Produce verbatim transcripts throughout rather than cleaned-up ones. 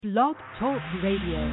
Blog Talk Radio.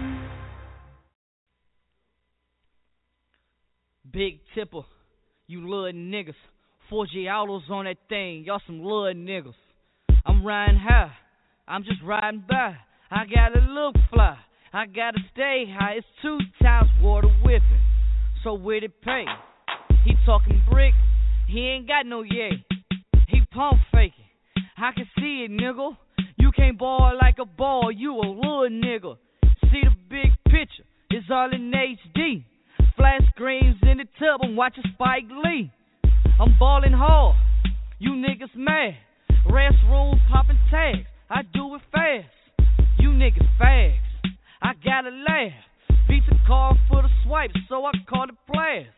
Big Tipper, you little niggas. four G autos on that thing, y'all some little niggas. I'm riding high, I'm just riding by. I gotta look fly, I gotta stay high. It's two times water whipping, so where'd it pay? He talking brick, he ain't got no yay. He pump faking, I can see it, nigga. You can't ball like a ball, you a little nigga. See the big picture, it's all in H D. Flat screens in the tub, I'm watching Spike Lee. I'm ballin' hard, you niggas mad. Restroom poppin' tags, I do it fast. You niggas fags, I gotta laugh. Visa card for the swipe, so I call it blast.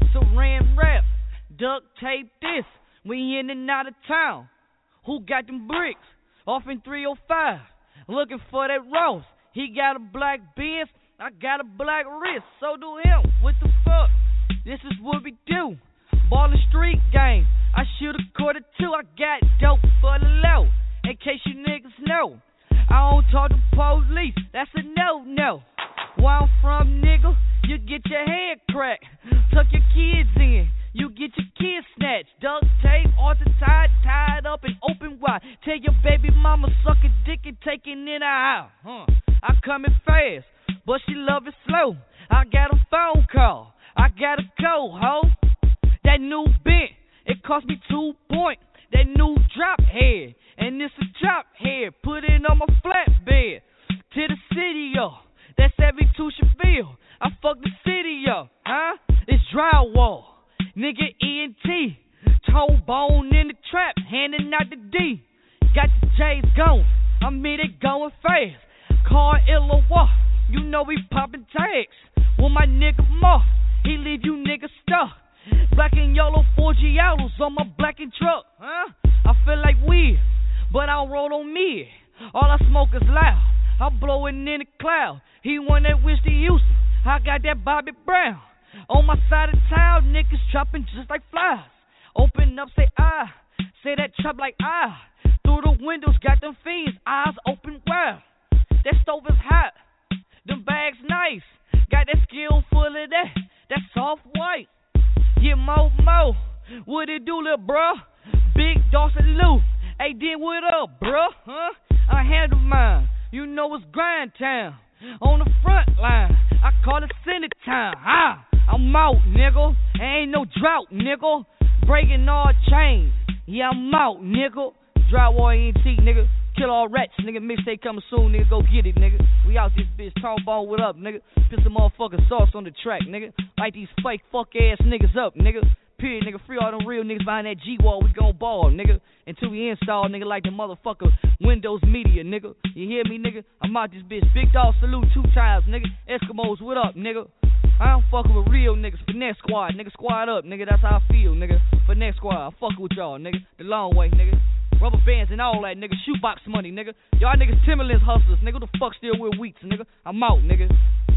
Saran wrap, duct tape this, we in and out of town. Who got them bricks? Off in three oh five, looking for that Ross. He got a black Benz, I got a black wrist, so do him. What the fuck? This is what we do. Ballin' street game, I shoot a quarter two, I got dope for the low. In case you niggas know, I don't talk to police, that's a no-no. Where I'm from, nigga, you get your head cracked. Tuck your kids in, you get your kids snatched. Duct tape, all the tied, tied up and open wide. Tell your baby mama suck a dick and take it in the house. Huh. I come in fast, but she love it slow. I got a phone call, I gotta go, ho. That new bent, it cost me two point. That new drop head, and it's a drop head. Put it on my flatbed, to the city, yo. That's every two should feel. I fuck the city up, huh? It's drywall, nigga E N T. Toe bone in the trap, handing out the D. Got the J's going, I mean it going fast. Car Illawa, you know we poppin' tags. With my nigga Muff, he leave you niggas stuck. Black and yellow four G autos on my black and truck, huh? I feel like weed, but I don't roll on me. All I smoke is loud, I'm blowing in the cloud. He won that Whiskey Houston, I got that Bobby Brown. On my side of town, niggas chopping just like flies. Open up, say ah, say that chop like ah. Through the windows, got them fiends, eyes open wide. That stove is hot, them bags nice. Got that skill full of that, that soft white. Yeah, Mo Mo, what it do, little bruh? Big Dawson Lou, hey, then what up, bruh? Huh? I handle mine, you know it's grind time. On the front line, I call it Senate time. Ah, I'm out, nigga. Ain't no drought, nigga. Breaking all chains. Yeah, I'm out, nigga. Drywall E N T, nigga. Kill all rats, nigga. Mixtape coming soon, nigga. Go get it, nigga. We out this bitch. Trombone, what up, nigga? Put some motherfucking sauce on the track, nigga. Light these fake fuck ass niggas up, nigga. Period, nigga. Free all them real niggas behind that G-wall. We gon' ball, nigga. Until we install, nigga, like the motherfucker Windows Media, nigga. You hear me, nigga? I'm out this bitch. Big dog salute two times, nigga. Eskimos, what up, nigga? I don't fuckin' with real niggas. Finesse squad, nigga. Squad up, nigga. That's how I feel, nigga. Finesse squad. I fuck with y'all, nigga. The long way, nigga. Rubber bands and all that, nigga. Shoebox money, nigga. Y'all niggas Timberlands hustlers, nigga. Who the fuck still wear weeks, nigga? I'm out, nigga.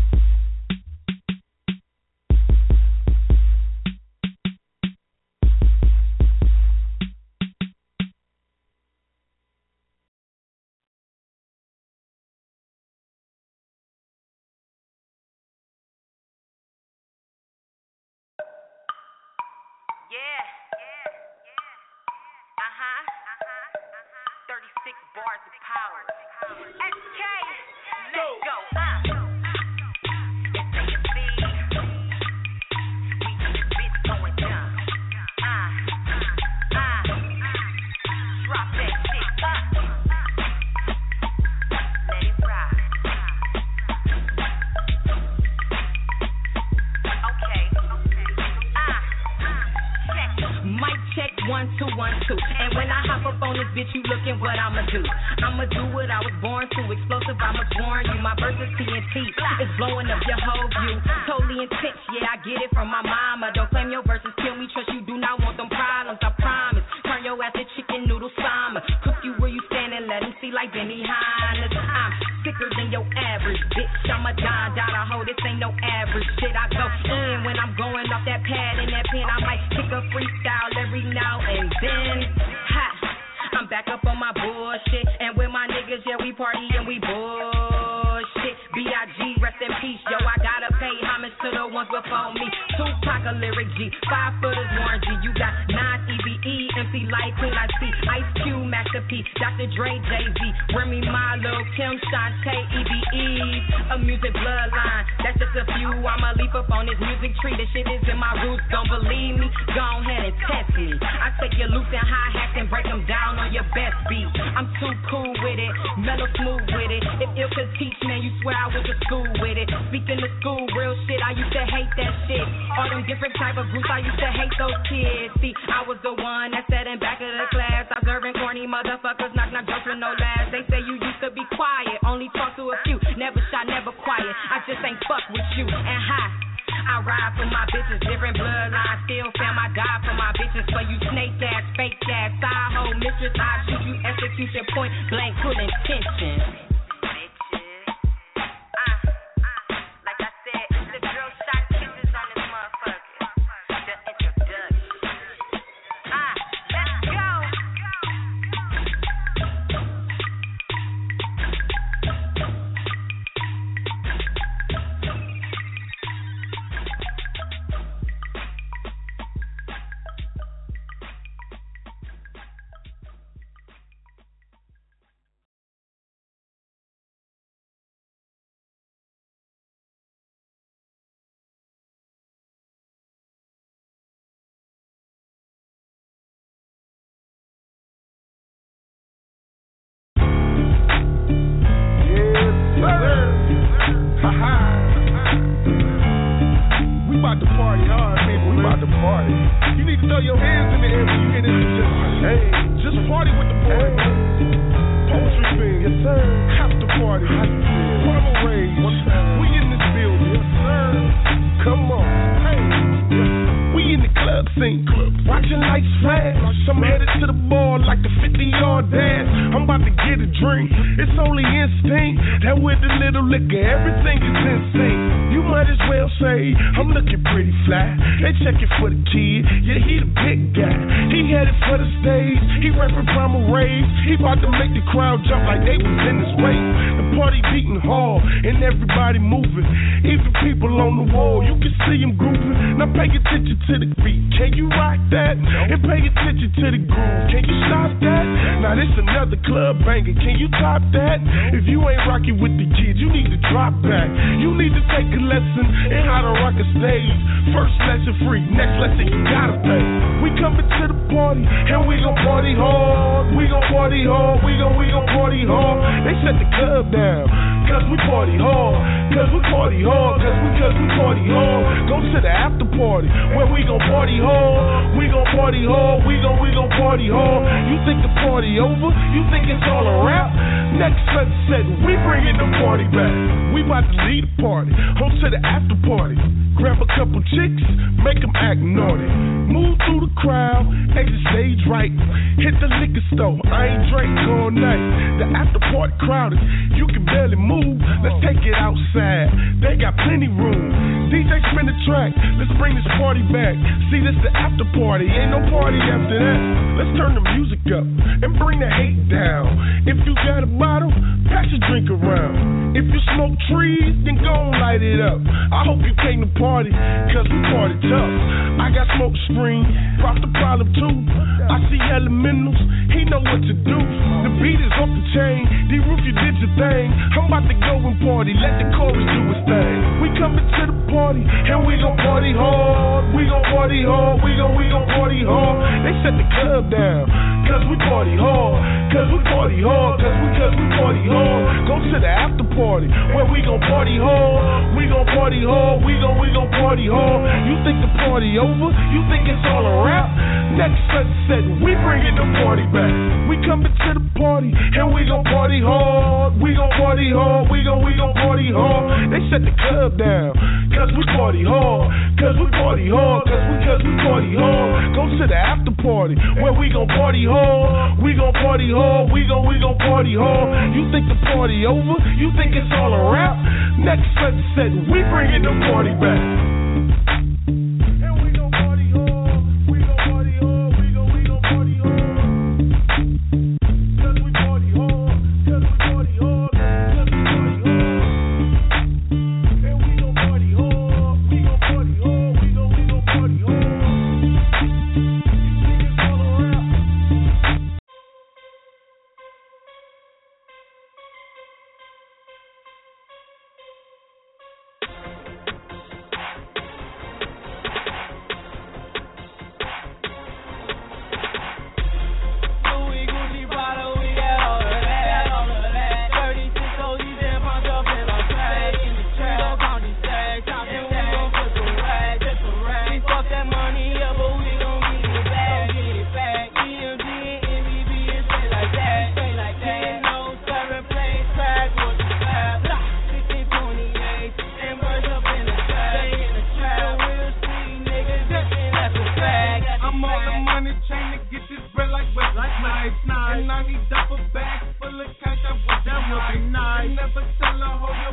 Yeah, yeah, yeah. Uh-huh, uh-huh, uh-huh. thirty-six bars of power. S K, let's go, uh. It's A and B. We got this bitch going down. Uh, uh, uh. Drop that shit, uh. Let it ride. Okay, okay, uh. Mic check one two one two, and when I hop up on this bitch, you looking what I'ma do? I'ma do what I was born to, explosive. I'ma warn you. My verse is T N T, it's blowing up your whole view. Totally intense, yeah, I get it from my mama. Don't claim your verses kill me, trust you do not want them problems. I promise. Turn your ass to chicken noodle summer. Cook you where you stand and let 'em see like Benny Hannes. I'm sicker than your average bitch. I'm a Don Dada hoe. This ain't no average shit. I go in when I'm going off that pad and that pen. I might kick a freestyle every now and then. Ha! I'm back up on my bullshit, and with my niggas, yeah, we party and we bull. ones before me. Tupac, a lyric G, five footers, Warren G. You got nine E B E, M C Light, Queen I C, Ice Cube, Master P, Doctor Dre, Jay-Z, Remy Ma, Lil Kim, Shantae, E B E, a music bloodline. That's just a few. I'ma leap up on this music tree. This shit is in my roots. Don't believe me? Go ahead and test me. I take your loops and hi-hats and break them down on your best beat. I'm too cool with it, mellow smooth with it. If you could teach, man, you swear I went to school with it. Speaking of school, real shit, I used to hate that shit. All them different type of groups, I used to hate those kids. See, I was the one that sat in back of the class, observing corny motherfuckers, knock knock jokes with no laughs. They say you used to be quiet, only talk to a few, never shy, never quiet. I just ain't fuck with you. And hi, I ride for my bitches, different bloodlines, still fam, I die for my bitches. For you snake ass, fake ass, side hoe, mistress, I shoot you, execution, point blank, full intention.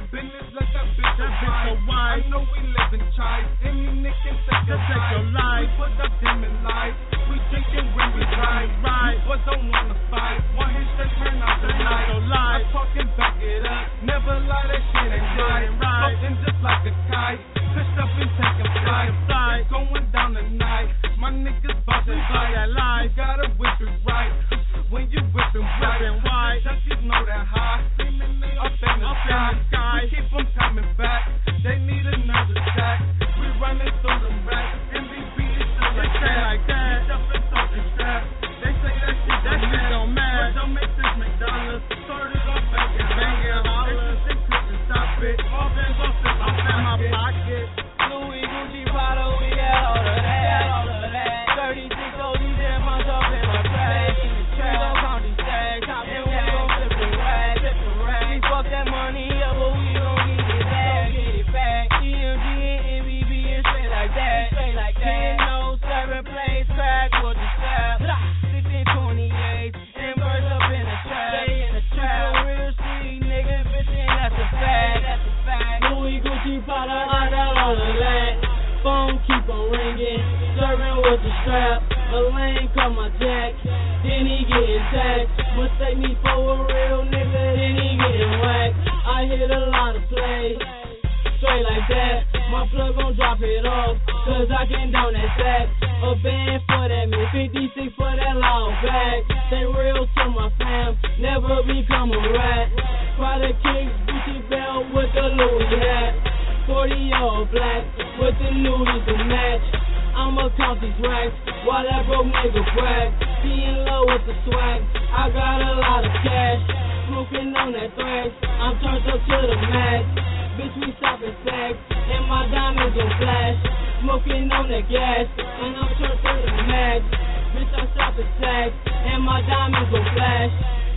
business, let that bitch that bitch so wide. I know we live in chives. Any nigga can take your life. We put up dim in life. We drinking when we ride. Right. But don't wanna fight. One hit that turn out the light. I'm talking back it up. Never lie, that shit ain't right. Floating just like a kite. Pushed up and taking flight. It's going down tonight. My niggas bout to fight. You gotta whip it right. When you whipping right. Junkies know that high. Up in the sky. We keep them coming back. They need another track. We running through them racks. M V P is still like that. Like that. Jumping talking strap. They say that shit that shit don't matter. Don't make this McDonald's. Started off banging, banging hollers. They couldn't stop it. All bands off in my, in my pocket. Louis, Gucci, Prada, we got all of that. All of that. thirty-six O Gs and punch up in my bag. In the trap, we gon' count these stacks. And we gon' flip the rag, flip the rag. We fuck that money up, but we gon' get it back, get it back. E M G and M V B and straight like that, straight like that. ten oh seven plays crack with the strap. sixteen twenty-eight and birds up in the trap. Stay in the trap. Real street nigga, bitch, and that's a fact, that's a fact. Louis, Gucci, Prada, I got all of that. Phone keep on ringing, serving with the strap. A lane call my jack, then he getting taxed. Mistake me for a real nigga, then he getting whacked. I hit a lot of plays, straight like that. My plug gon' drop it off, cause I can down that sack. A band for that man, fifty-six for that long bag. Stay real to my fam, never become a rat. Prada kicks, Gucci belt with the Louis hat. forty all black, with the nudies to match. I'ma count these racks, while that broke nigga brag. Being low with the swag, I got a lot of cash. Smoking on that thrash, I'm turned up to the max. Bitch, we stopping stacks, and my diamonds gon' flash. Smoking on that gas, and I'm turned to the max. Bitch, I'm stopping stacks, and my diamonds gon' flash.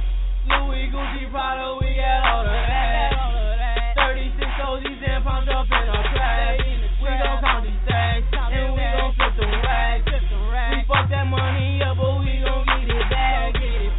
Louis, Gucci, Prada, we got all of that. thirty-six O Gs and pumped up in our trap. We gon' count these stacks, and we gon' flip the rags. We fuck that money up, but we gon' get it back.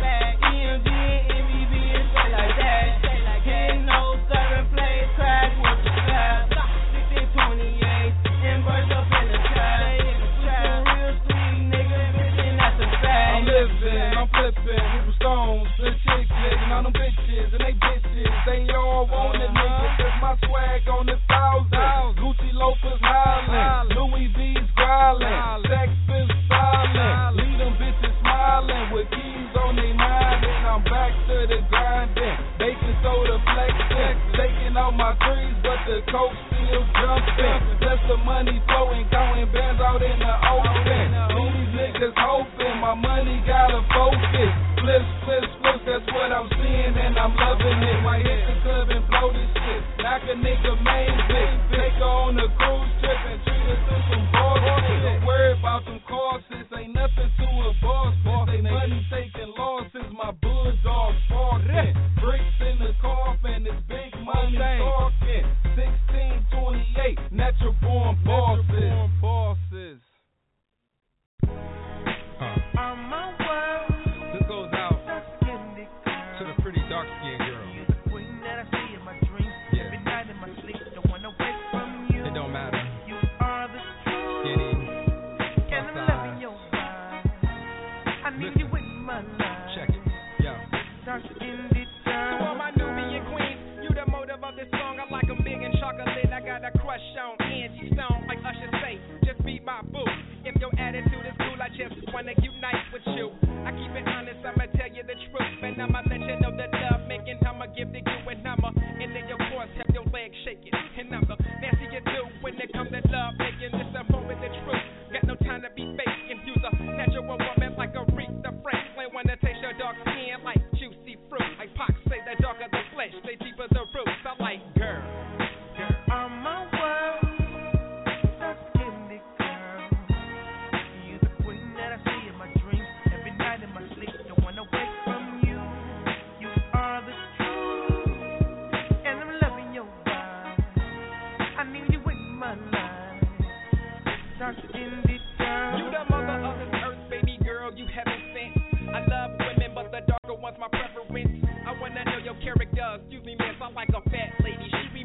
E M G and M V B and straight like that. ten oh seven plays crack with the strap. sixteen twenty-eight and birds up in the trap. We some real street niggas, bitch, and that's a fact. I'm living, I'm flipping, with stones, the chicks living on them bitches, and they bitches, they all want it, nigga. Cause my swag on the thousand. Gucci loafers hollering, Louis V's growling, sex is silent. Leave them bitches smiling with keys on they mind, and I'm back to the grinding. Baking soda flexing, taking out my threes, but the coke still jumping. Plus the money flowing, counting bands out in the open. These niggas hoping my money gotta focus. Flips, flips, flips, that's what I'm seeing, and I'm loving it. Might hit the club and blow this shit. Knock a nigga main bitch. Take her on a cruise trip and treat her to some balls. Don't worry about them courses, ain't nothing to a boss. They money taking losses, my bulldogs barking. Bricks in the coffin, it's big money talking. sixteen twenty-eight, natural born bosses. Uh. This goes out to the pretty dark skinned girl. Yeah. It don't matter. Skinny, plus size. Check it. Yeah. To all my Nubian queens, you the motive of this song. I like 'em big and chocolate. I got a crush on Angie Stone, like Usher say. Just be my boo. If your attitude is cool, I just wanna unite with you. I keep it honest, I'ma tell you the truth, and I'ma let you know the love making. I'ma give to you and I'ma, and then of course have your legs shaking. And I'm the nasty you do when it comes to love making. This a moment the truth. Got no time to be fake. Infuse a natural woman like a Aretha Franklin. Wanna taste your dark skin like juicy fruit. Like Pac say, the darker the flesh, they deeper the roots. I like girl. I'm a world, a skinny girl. You're the queen that I see in my dreams. Every night in my sleep, don't wanna wake from you. You are the truth, and I'm loving your vibe. I need you in my life.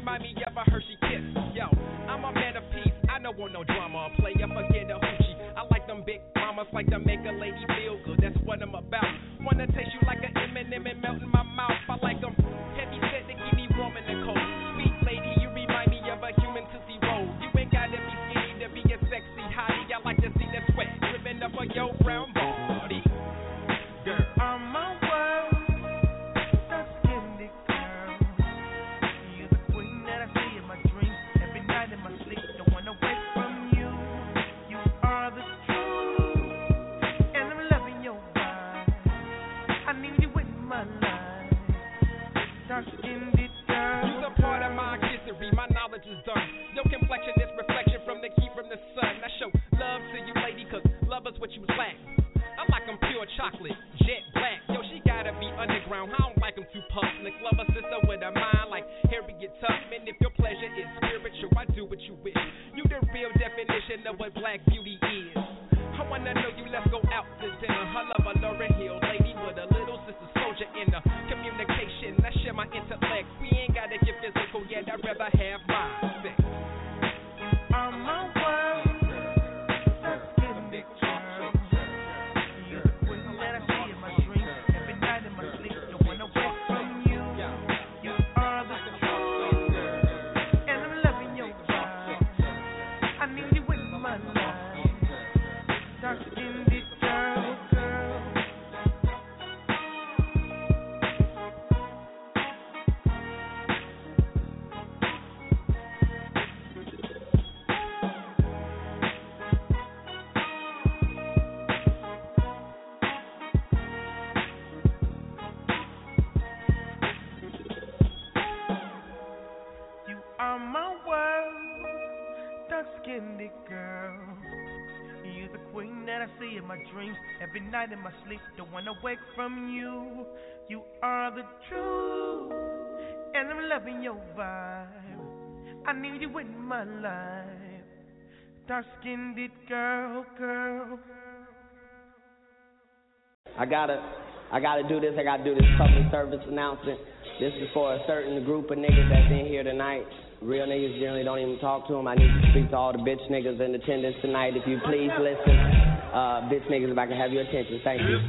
remind me of a Hershey kiss. Yo, I'm a man of peace. I don't want no drama. Play up forget a hoochie. I like them big mamas, like to make a lady feel good. That's what I'm about. Wanna taste you like an M and M and melt in my mouth. I like them heavy set to keep me warm in the cold. Sweet lady, you remind me of a human tootsie roll. You ain't gotta be skinny to be a sexy hottie. I like to see that sweat dripping up on your brown body. Girl, I'm my world, dark-skinned girl. You're the queen that I see in my dreams. Every night in my sleep, don't wanna wake from you. You are the truth, and I'm loving your vibe. I need you in my life, dark-skinned girl. You's a part of my history, my knowledge is done. Your complexion is reflection from the heat from the sun. I show love to you, lady, cause love is what you lack. I like them pure chocolate, jet black. Yo, she gotta be underground. I don't like them too public. Love a sister with a mind like Harriet Tubman. If your pleasure is spiritual, I do what you wish. You the real definition of what black beauty is. I wanna know you, let's go out to dinner. I love a Lauryn Hill lady with a little sister soldier in her communication. I share my intellect. We ain't gotta get physical yet. I'd rather have my sex. I'm my world, dark-skinned girl. You're the queen that I see in my dreams. Every night in my sleep, don't wanna wake from you. You are the truth, and I'm loving your vibe. I need you in my life, dark-skinned girl, girl. You are my world, dark-skinned girl. You're the queen that I see in my dreams. Every night in my sleep, don't wanna wake from you. You are the truth, and I'm loving your vibe. I need you in my life, dark-skinned girl, girl. I gotta, I gotta do this. I gotta do this public service announcement. This is for a certain group of niggas that's in here tonight. Real niggas generally don't even talk to them. I need to speak to all the bitch niggas in attendance tonight. If you please listen, uh, bitch niggas, if I can have your attention. Thank you.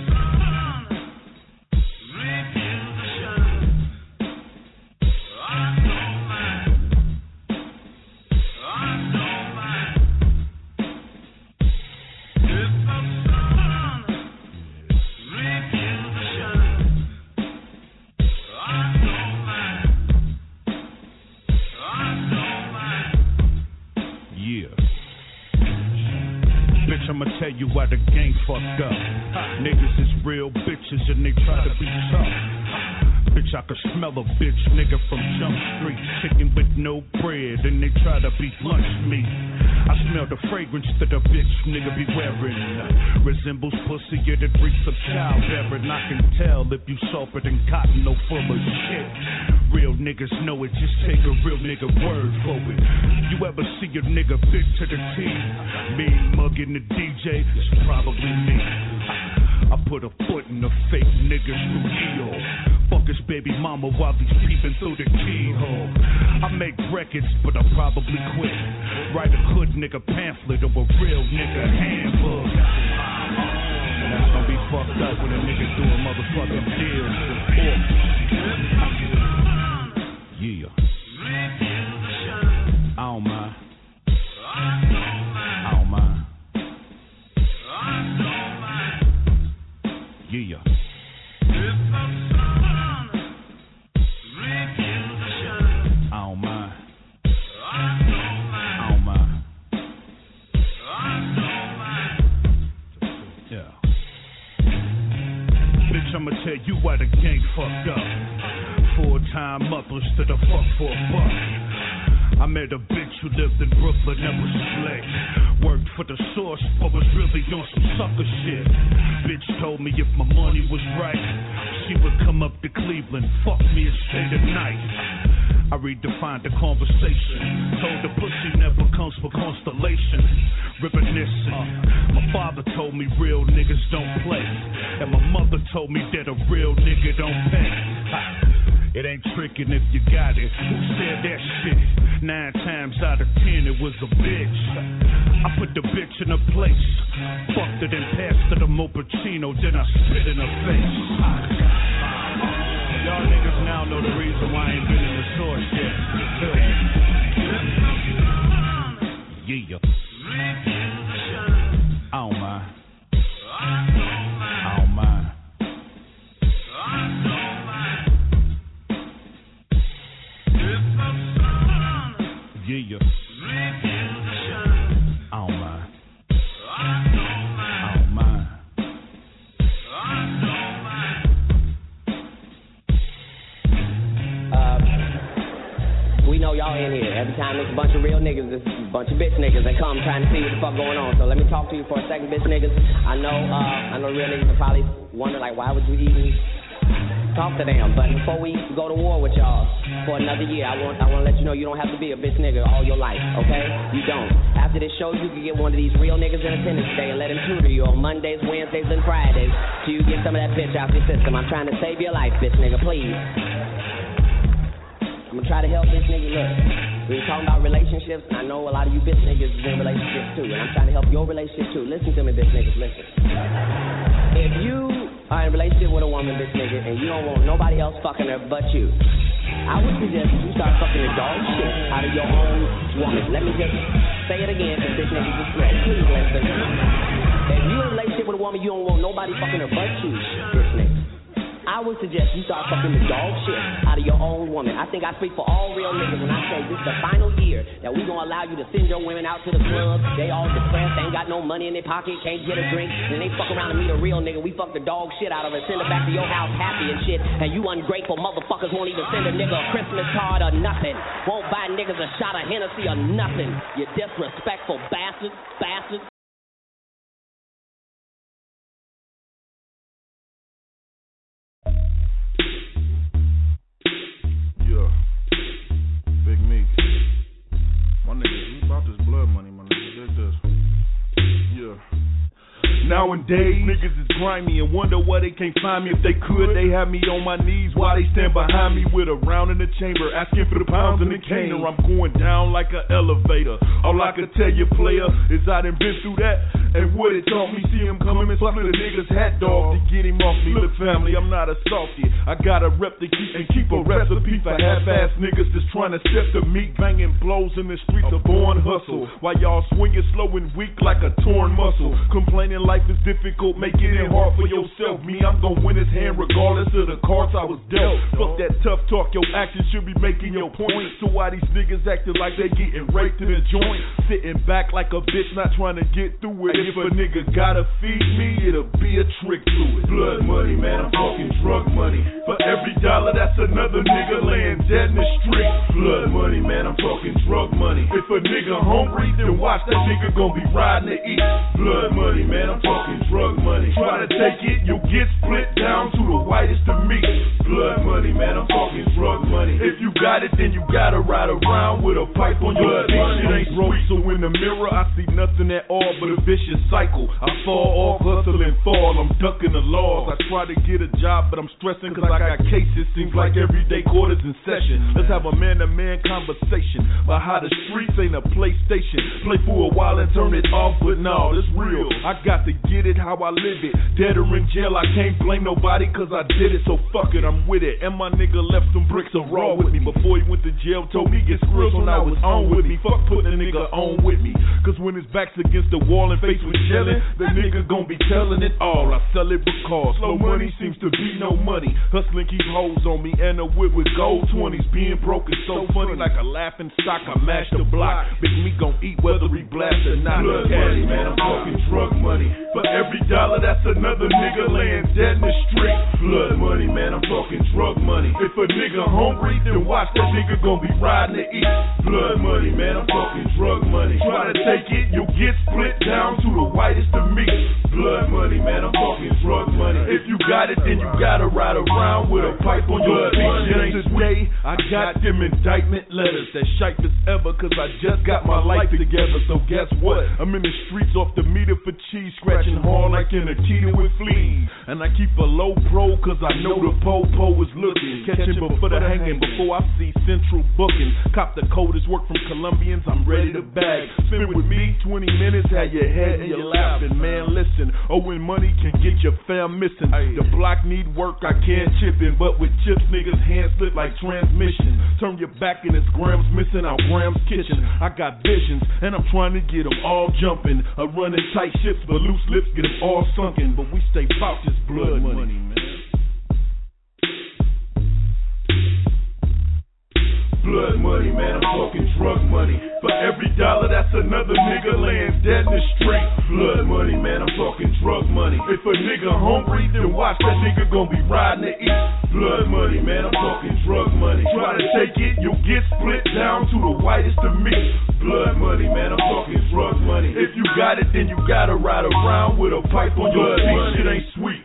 I'ma tell you why the game fucked up. Niggas is real bitches and they try to be tough. Bitch, I can smell a bitch nigga from Jump Street. Chicken with no bread and they try to be lunch meat. I smell the fragrance that a bitch nigga be wearing. Resembles pussy, yet it reeks of childbearing. I can tell if you softer than cotton, no full of shit. Real niggas know it, just take a real nigga word for it. You ever see a nigga big to the T? Mean mugging the D J, it's probably me. I put a foot in the fake niggas through Eeyore. Fuck his baby mama while he's peeping through the keyhole. I make records, but I probably quit. Write a hood nigga pamphlet or a real nigga handbook. And that's gonna be fucked up when a nigga doing motherfucking deals with pork. Yeah. I don't mind. I don't mind. Yeah. I don't mind. I don't mind. Yeah. Bitch, I'ma tell you why the game fucked up. Full-time mothers to the fuck for a buck. I met a bitch who lived in Brooklyn that was slick. Worked for the source, but was really on some sucker shit. Bitch told me if my money was right, she would come up to Cleveland, fuck me and stay the night. I redefined the conversation. Told the pussy never comes for constellation. Reminiscing. My father told me real niggas don't play. And my mother told me that a real nigga don't pay. It ain't tricking if you got it. Who said that shit? Nine times out of ten, it was a bitch. I put the bitch in a place. Fucked it and passed her the Mochaccino, then I spit in her face. Y'all niggas now know the reason why I ain't been in the source yet. Yeah. I don't mind. I don't mind. Yeah. I don't mind. I don't mind. Uh, we know y'all in here. Every time there's a bunch of real niggas, there's a bunch of bitch niggas that come trying to see what the fuck going on. So let me talk to you for a second, bitch niggas. I know, uh, I know real niggas are probably wondering like, why would you even talk to them? But before we go to war with y'all for another year, I want I want to let you know you don't have to be a bitch nigga all your life, okay? You don't. After this show, you can get one of these real niggas in attendance today and let him tutor you on Mondays, Wednesdays, and Fridays till you get some of that bitch out your system. I'm trying to save your life, bitch nigga, please. I'm gonna try to help this nigga. Look, we were talking about relationships. I know a lot of you bitch niggas is in relationships too, and I'm trying to help your relationship too. Listen to me, bitch niggas, listen. If you are in a relationship with a woman, bitch nigga, and you don't want nobody else fucking her but you, I would suggest you start fucking the dog shit out of your own woman. Let me just say it again, because this nigga just read. Please listen. If you're in a relationship with a woman, you don't want nobody fucking her but you, bitch nigga, I would suggest you start fucking the dog shit out of your own woman. I think I speak for all real niggas when I say this is the final year that we gonna allow you to send your women out to the club. They all depressed, ain't got no money in their pocket, can't get a drink, and they fuck around and meet a real nigga. We fuck the dog shit out of her, send her back to your house happy and shit, and you ungrateful motherfuckers won't even send a nigga a Christmas card or nothing. Won't buy niggas a shot of Hennessy or nothing. You disrespectful bastards, bastards. Big Meek. My niggas, we about this blood money, my niggas. Dig this. Yeah. Nowadays, niggas is grimy and wonder why they can't find me. If they could, they have me on my knees while they stand behind me with a round in the chamber, asking for the pounds in the caner. I'm going down like an elevator. All I can tell you, player, is I done been through that, and what it taught me. See him coming and split a nigga's hat dog to get him off me. Look, family, I'm not a softy. I got a rep to keep and keep a recipe for half-ass niggas that's trying to step the meat, banging blows in the streets of born hustle. While y'all swinging slow and weak like a torn muscle, complaining life is difficult, making it hard for yourself. Me, I'm gon' win his hand regardless of the cards I was dealt. Fuck that tough talk, your actions should be making your point. So why these niggas acting like they getting raped in the joint? Sitting back like a bitch not trying to get through it. If a nigga gotta feed me, it'll be a trick to it. Blood money, man, I'm talking drug money. For every dollar, that's another nigga laying dead in the street. Blood money, man, I'm talking drug money. If a nigga hungry, then watch that nigga gon' be riding to eat. Blood money, man, I'm talking drug money. Try to take it, you'll get split down to the whitest of meat. Blood money, man, I'm talking drug money. If you got it, then you gotta ride around with a pipe on your dick. Shit ain't broke, so in the mirror I see nothing at all but a vicious cycle. I fall off, hustle and fall, I'm ducking the laws. I try to get a job, but I'm stressing cause I got cases. Seems like everyday quarters in session. Let's have a man-to-man conversation about how the streets ain't a PlayStation. Play for a while and turn it off, but no, it's real. I got to get it how I live it. Dead or in jail, I can't blame nobody cause I did it, so fuck it, I'm with it. And my nigga left some bricks of raw with me before he went to jail, told me get squirrels when I was on with me. Fuck putting a nigga on with me, cause when his back's against the wall and face with yelling, the nigga gon' be telling it all. I sell it because slow money seems to be no money. Hustling keep hoes on me and a whip with gold twenties. Being broke is so funny, like a laughing stock. I mash the block, Big Me gon' eat whether he blast or not. Blood money, man, I'm talking drug money. For every dollar, that's another nigga laying dead in the street. Blood money, man, I'm talking drug money. If a nigga hungry, then watch that that nigga gon' be riding to eat. Blood money, man, I'm talking drug money. Try to take it, you'll get split down to the whitest of meat. Blood money, man, I'm talking drug money. If you got it, then you gotta ride around with a pipe on your feet. Today, I got them indictment letters that shite as ever, cause I just got my life together. So guess what? I'm in the streets off the meter for cheese, scratching hard like an Akita with fleas. And I keep a low pro, cause I know the po-po is looking. Catching before the hanging, before I see central booking. Cop the coldest work from Colombians, I'm ready to bag. Spend with me twenty minutes, have your head and you're laughing. Man, listen, owing money can get your fam missing. The block need work, I can't chip in, but with chips, niggas hands slip like transmission. Turn your back and it's grams missing out Graham's kitchen. I got visions, and I'm trying to get them all jumping. A running tight ships, but loose lips get them all sunken. But we stay bout this blood money, man. Blood money, man, I'm talking drug money. For every dollar, that's another nigga laying dead in the street. Blood money, man, I'm talking drug money. If a nigga hungry, then watch that nigga gon' be riding to eat. Blood money, man, I'm talking drug money. Try to take it, you'll get split down to the whitest of meat. Blood money, man, I'm talking drug money. If you got it, then you gotta ride around with a pipe on your feet. Shit ain't sweet.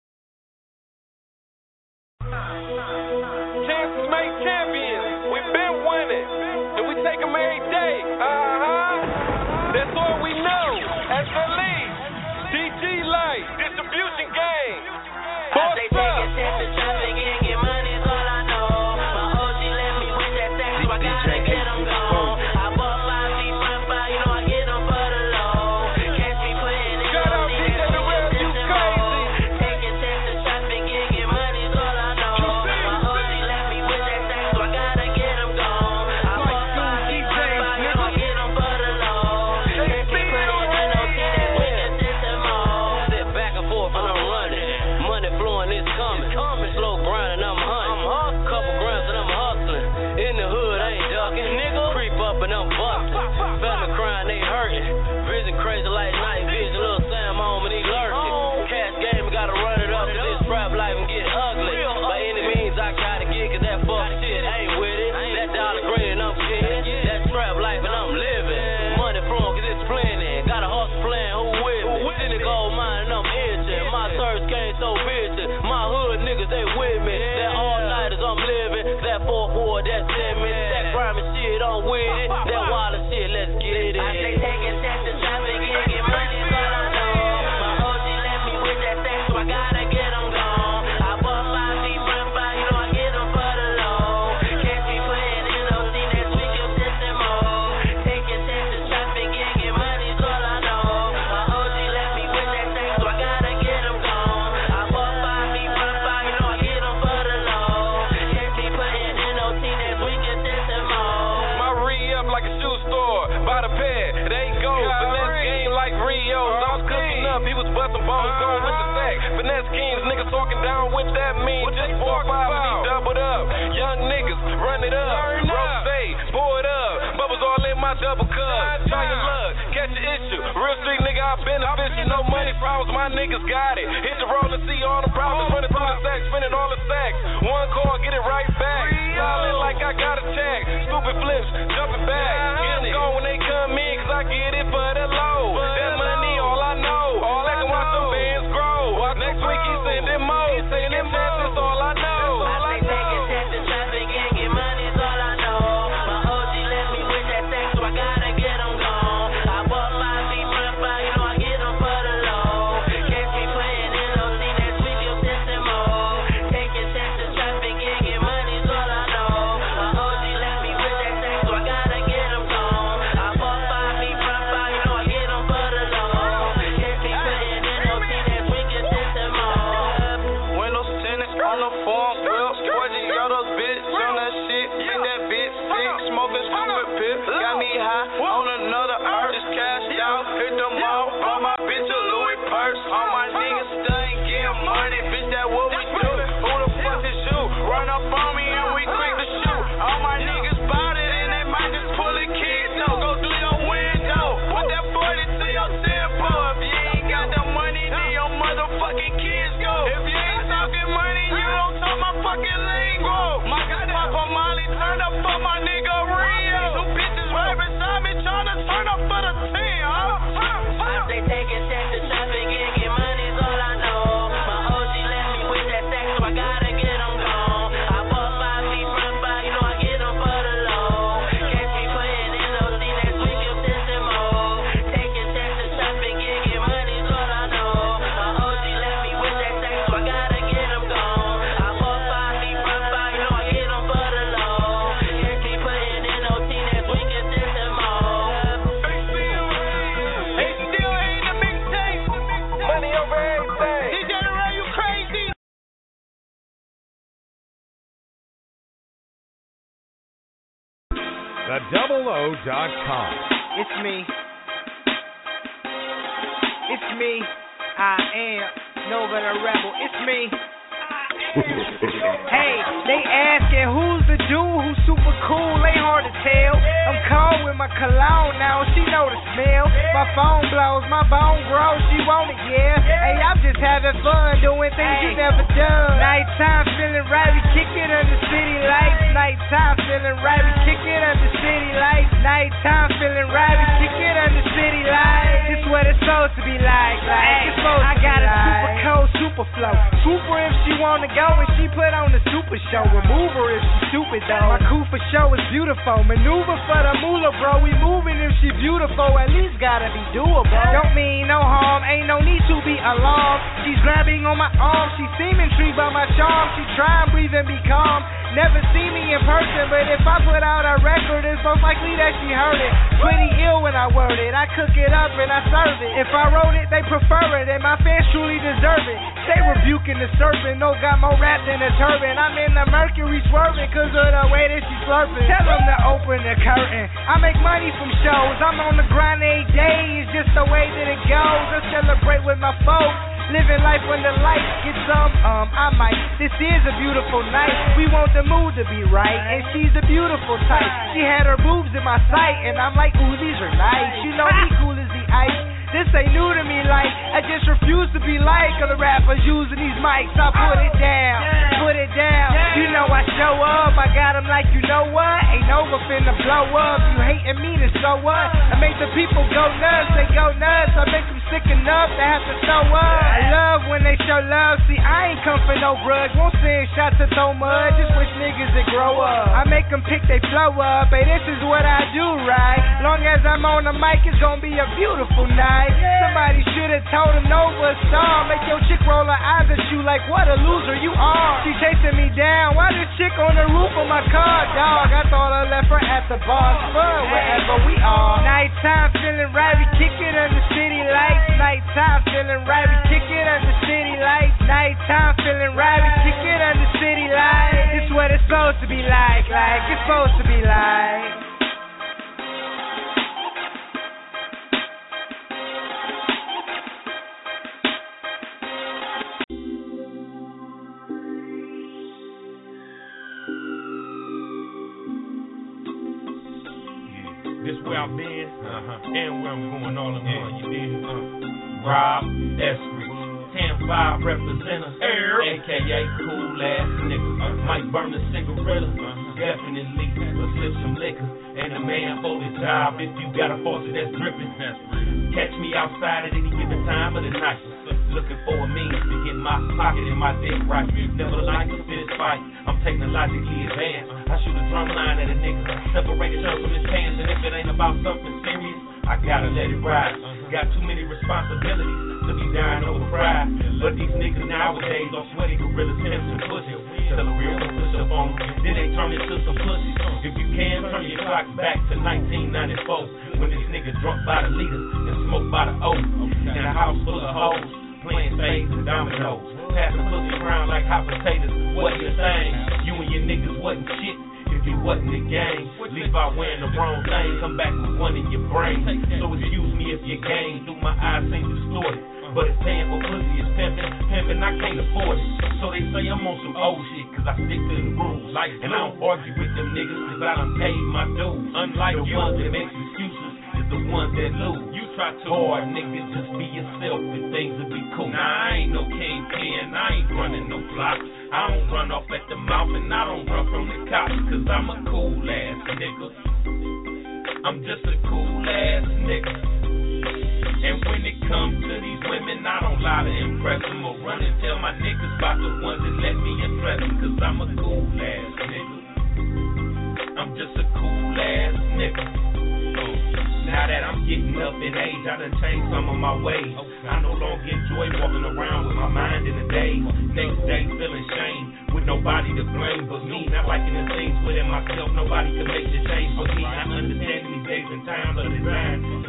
Chances make champions. We've been winning, and we take them every day. Uh-huh. That's all we know. As the league, D G Light, distribution game. Boss up. Get money is all I know. My O G let me with that sex, so I gotta get them gone. I bought five feet front five, you know I get them for the low. Catch me putting it on D J the real, you crazy. Taking tests to traffic, get money is all I know. My O G let me with that sex, so I gotta get them gone. I bought five feet front five, you know I get them for the low. Catch me putting it on D J, we can system on. Sit back and forth and I'm running. Money flowing, it's coming. Slow grinding, I'm hunting. Couple grams and I'm hustling. In the hood, I ain't ducking. Nigga, creep up and I'm busting. Family crying, they hurting. Vision crazy like night vision. Little Sam home and he lurking. Cash game, gotta run it up. This rap life and get ugly. By any means, I gotta get, cause that fuck shit ain't with it. That dollar green, I'm getting. That trap life and I'm living. Money flowing, cause it's plenty. Got a hustle plan, who with me? In the gold mine and I'm itching. My thirst came so bitchin'. My hood niggas, they with me. That all nighters I'm living. That fourth ward, that's in me. That grimy shit, I'm with it. That wilder shit, let's get it. I say taking steps to traffic, get money, is all I know. My O G let me with that sex, so I gotta get them gone. I bought five feet front five, you know I get them for the low. Catch me putting in O C, next week you'll system on. Taking steps to traffic, get money, is all I know. My O G let me with that sex, so I gotta get them gone. I bought five feet front five, you know I get them for the low. Catch me putting in O C, next week you'll system on. My re-up like a shoe store, by the pair, it ain't gold. Finesse game like Rio. I was cooking up, he was busting balls, going with the sack. Finesse kings, niggas talking down with that mean. Just four five and he doubled up. Young niggas, run it up. Rose, pour it up. Bubbles all in my double cup. Try your luck, catch your issue. Real street nigga, I beneficial. No money problems, my niggas got it. Hit the roll and see all the problems. Running through the sacks, spinning all the sacks. One call, get it right back. Solid like I got a check. Stupid flips, jumping back. Get them going when they come in, cause I get it for the low. That money, all I know. Like I watch them bands grow. Next week he sending more. Saying them that's all I know. I say taking steps to traffic and get money is all I know. My O G let me with that sex, so I gotta get them gone. I bought five feet front five, you know I get them for the low. Catch me playing in O C, next week you'll system on. Taking steps to traffic and get money is all I know. My O G let me with that sex, so I gotta get them gone. I bought five feet front five, you know I get them for the low. Catch me playing in O C, next week you'll system on. Windows tinted on the phone, real forty autos, bitch, on that shit, bring that bitch sick, smoking stupid pip, got me high on another earth, just cashed out, hit the mall, bought my bitch a Louis purse, all my niggas stunning, getting money, bitch, that what we do, who the fuck is you, run up on me and we quick to shoot, all my niggas bout it and they might just pull a kid, no, go through your window, put that forty to your tempo, if you ain't got the money, then your motherfucking kids go, if you ain't talking money, you don't talk my fucking lingo. My God, Papa Molly, turn up the double O dot com. It's me. It's me. I am Nova the Rebel. It's me. Hey, they asking who's the dude who's super cool, ain't hard to tell. I'm cold with my cologne now, she know the smell. My phone blows, my bone grows, she want it, yeah. Hey, I'm just having fun, doing things you never done. Nighttime feeling right, we kick it under city lights. Nighttime feeling right, we kick it under city lights. Nighttime feeling right, we kick it under city lights. It's what it's supposed to be like, like it's supposed I got a super cold, super flow. Super if she wanna go. And she put on the super show. Remove her if she stupid though. My coup for show is beautiful. Maneuver for the moolah, bro. We moving if she beautiful. At least gotta be doable. Don't mean no harm. Ain't no need to be alarmed. She's grabbing on my arm. She seem intrigued by my charm. She try and breathe and be calm. Never see me in person, but if I put out a record, it's most likely that she heard it. Pretty ill when I word it. I cook it up and I serve it. If I wrote it, they prefer it, and my fans truly deserve it. They rebuking the serpent. No, got more rap than a turban. I'm in the Mercury swerving cause of the way that she slurping. Tell them to open the curtain. I make money from shows. I'm on the grind every day. It's just the way that it goes. I celebrate with my folks. Living life when the lights get some, um, I might. This is a beautiful night. We want the mood to be right, and she's a beautiful type. She had her boobs in my sight, and I'm like, ooh, these are nice. You know me cool as the ice. This ain't new to me, like, I just refuse to be like other rappers using these mics. I put it down, put it down. You know I show up, I got them like, you know what? Ain't over finna blow up. You hating me, then so what? I make the people go nuts, they go nuts. I make them sick enough to have to throw up. I love when they show love. See, I ain't come for no grudge. Won't send shots to throw mud. Just wish niggas that grow up. I make them pick they flow up. Hey, this is what I do, right? Long as I'm on the mic, it's gonna be a beautiful night. Somebody should have told him Nova a star. Make your chick roll her eyes at you like, what a loser you are. She chasing me down. Why this chick on the roof of my car, dog? I thought I left her at the bar. Fun wherever we are. Nighttime feeling right, we kick it under city lights. Nighttime feeling right, we kick it under city lights. Nighttime feeling right, we kick it under city lights. This what it's supposed to be like, like it's supposed to be like. This where I've been, uh-huh. and where I'm going all in one, you did. Uh, Rob Esprey, ten five representative, a k a cool ass nigga. Uh, might burn a cigarette, uh-huh. definitely, but sip some liquor. And a man for his job if you got a faucet that's dripping. That's real. Catch me outside at any given time of the night. Looking for a means to get my pocket and my dick right. Never like a fist fight. I'm technologically advanced. I shoot a drum line at a nigga. Separate the shirt from his pants. And if it ain't about something serious, I gotta let it ride. Got too many responsibilities to be dying over pride. But these niggas nowadays are sweaty gorillas, pimps and pussies. Tell a real one push up on them, then they turn into some pussies. If you can, turn your clock back to nineteen ninety-four, when this nigga drunk by the liters and smoked by the oath. In a house full of hoes, playing spades and dominoes, passing pussy around like hot potatoes. What you saying? You and your niggas wasn't shit if you wasn't the game. Leave out wearing the wrong thing, come back with one in your brain. So excuse me if your game through my eyes seem distorted, but it's paying for pussy is pimping, pimping I can't afford it. So they say I'm on some old shit, cause I stick to the grooves. And I don't argue with them niggas, cause I done paid my dues. Unlike the ones that make excuses, is the ones that lose. You try too hard, nigga, just be yourself and things will be cool. Nah, I ain't no kingpin, I ain't running no block. I don't run off at the mouth and I don't run from the cops, cause I'm a cool ass nigga. I'm just a cool ass nigga. And when it comes to these women, I don't lie to impress them or run and tell my niggas about the ones that let me impress them, cause I'm a cool ass nigga. I'm just a cool ass nigga. Now that I'm getting up in age, I done changed some of my ways. I no longer enjoy walking around with my mind in the day. Next day feeling shame with nobody to blame but me. Not liking the things within myself, nobody can make the change but me. I understand these days and times are designed to keep us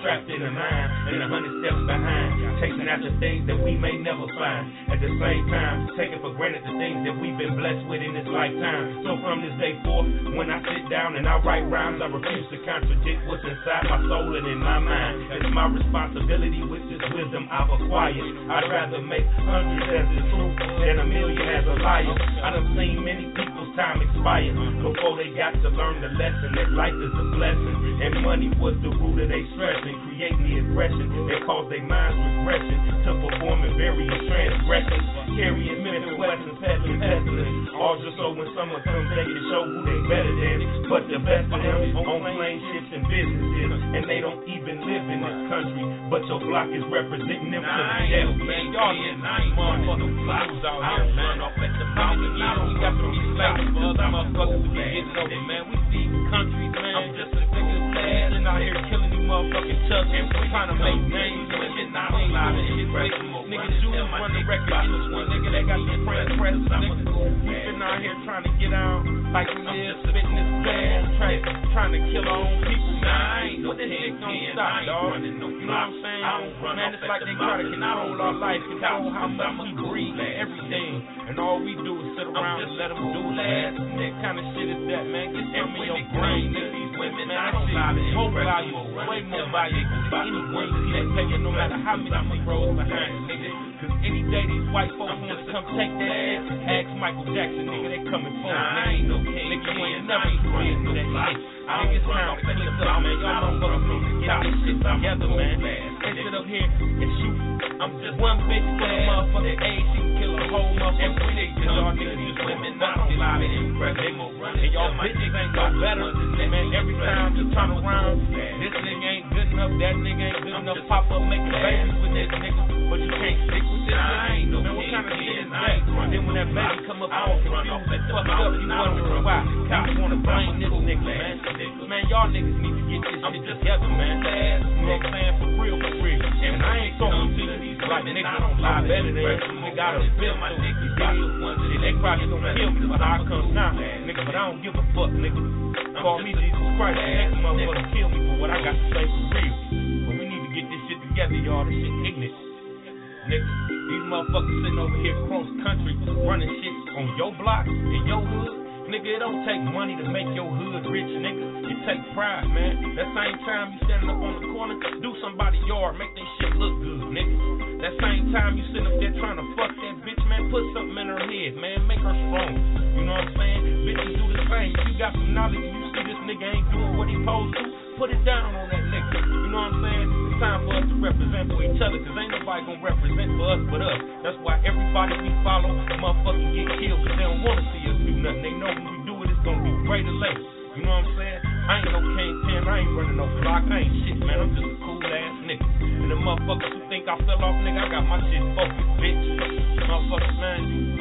strapped in a nine and a hundred steps behind, chasing after things that we may never find. At the same time, taking for granted the things that we've been blessed with in this lifetime. So from this day forth, when I sit down and I write rhymes, I refuse to contradict what's inside my soul and in my mind. It's my responsibility with this wisdom I've acquired. I'd rather make hundreds as the truth than a million as a liar. I done seen many people's time expire before they got to learn the lesson that life is a blessing, and money was the root of their stress and creating the aggression that caused their minds regression to performing various transgressions, carrying mental weapons, peddling pestilence, all just so when someone comes they can show who they better than. But the best of them on plane ships and businesses, and they don't even live in this country, but your block is representing them to the death. Man, y'all get nine motherfucking blocks out here, man. Off at the mountain, we got to be slaves for other motherfuckers to be getting over, man. We see countries, man. I'm just a nigga sitting out here killing these motherfucking chucks and trying to make names. Not alive and shit, right? Niggas Julius run the record industry, nigga. They got the press, press, nigga. We been out here trying to get out like we live, spitting this gas, trying, trying to kill our own people, man. But this shit don't stop, dog. You know what I'm saying? Man, it's like they try to control our life, control how much we breathe and everything. And all we do is sit around and let them do that. That kind of shit is that, man. Get some of your brain, nigga. These women, man, that shit is so valuable, way more valuable than any green tea they pay you, no matter how many Negroes behind you, nigga. Cause any day these white folks want to come take that ass, ask Michael Jackson, nigga, they coming for it, nigga. I ain't no king, nigga, you ain't never been to that shit. Nigga, it's time to clean up, man. Y'all motherfuckers need to get this shit together, man. Can't sit up here and shoot. I'm just one bitch for the motherfucking age, she can kill a whole motherfucking city. Cause y'all niggas just women, not a lot of impress, nigga. And y'all bitches ain't no better. Man, every time you turn around, this nigga ain't good enough, that nigga ain't good enough. Pop up making babies with this nigga, but you can't stick with this nigga. Man, what kind of shit is that? Then when that baby come up all confused and fucked up, you wondering why. You wanna blame this nigga, man. Man, y'all niggas need to get this shit together, man. You know what I'm saying? For real, for real. And I ain't talking to these like niggas I'm better than you. Nigga, I done built my niggas. Shit, they probably gonna kill me before I come now, nigga, but I don't give a fuck, nigga. Call me Jesus Christ, the next motherfucker kill me for what I got to say for real. But we need to get this shit together, y'all. This shit ignorant, nigga. These motherfuckers sitting over here cross country running shit on your block, in your hood. Nigga, it don't take money to make your hood rich, nigga. It take pride, man. That same time you standing up on the corner, do somebody's yard, make that shit look good, nigga. That same time you sitting up there trying to fuck that bitch, man, put something in her head, man. Make her strong. You know what I'm saying? Bitches do the same. If you got some knowledge and you see this nigga ain't doing what he supposed to, put it down on that nigga. You know what I'm saying? It's time for us to represent for each other, cause ain't nobody gonna represent for us but us. That's why everybody we follow, motherfucking get killed, cause they don't wanna see us do nothing. They know when we do it, it's gonna be great or late. You know what I'm saying? I ain't no kingpin, I ain't running no block, I ain't shit, man. I'm just a cool ass nigga. And the motherfuckers who think I fell off, nigga, I got my shit focused, bitch. Motherfuckers, man,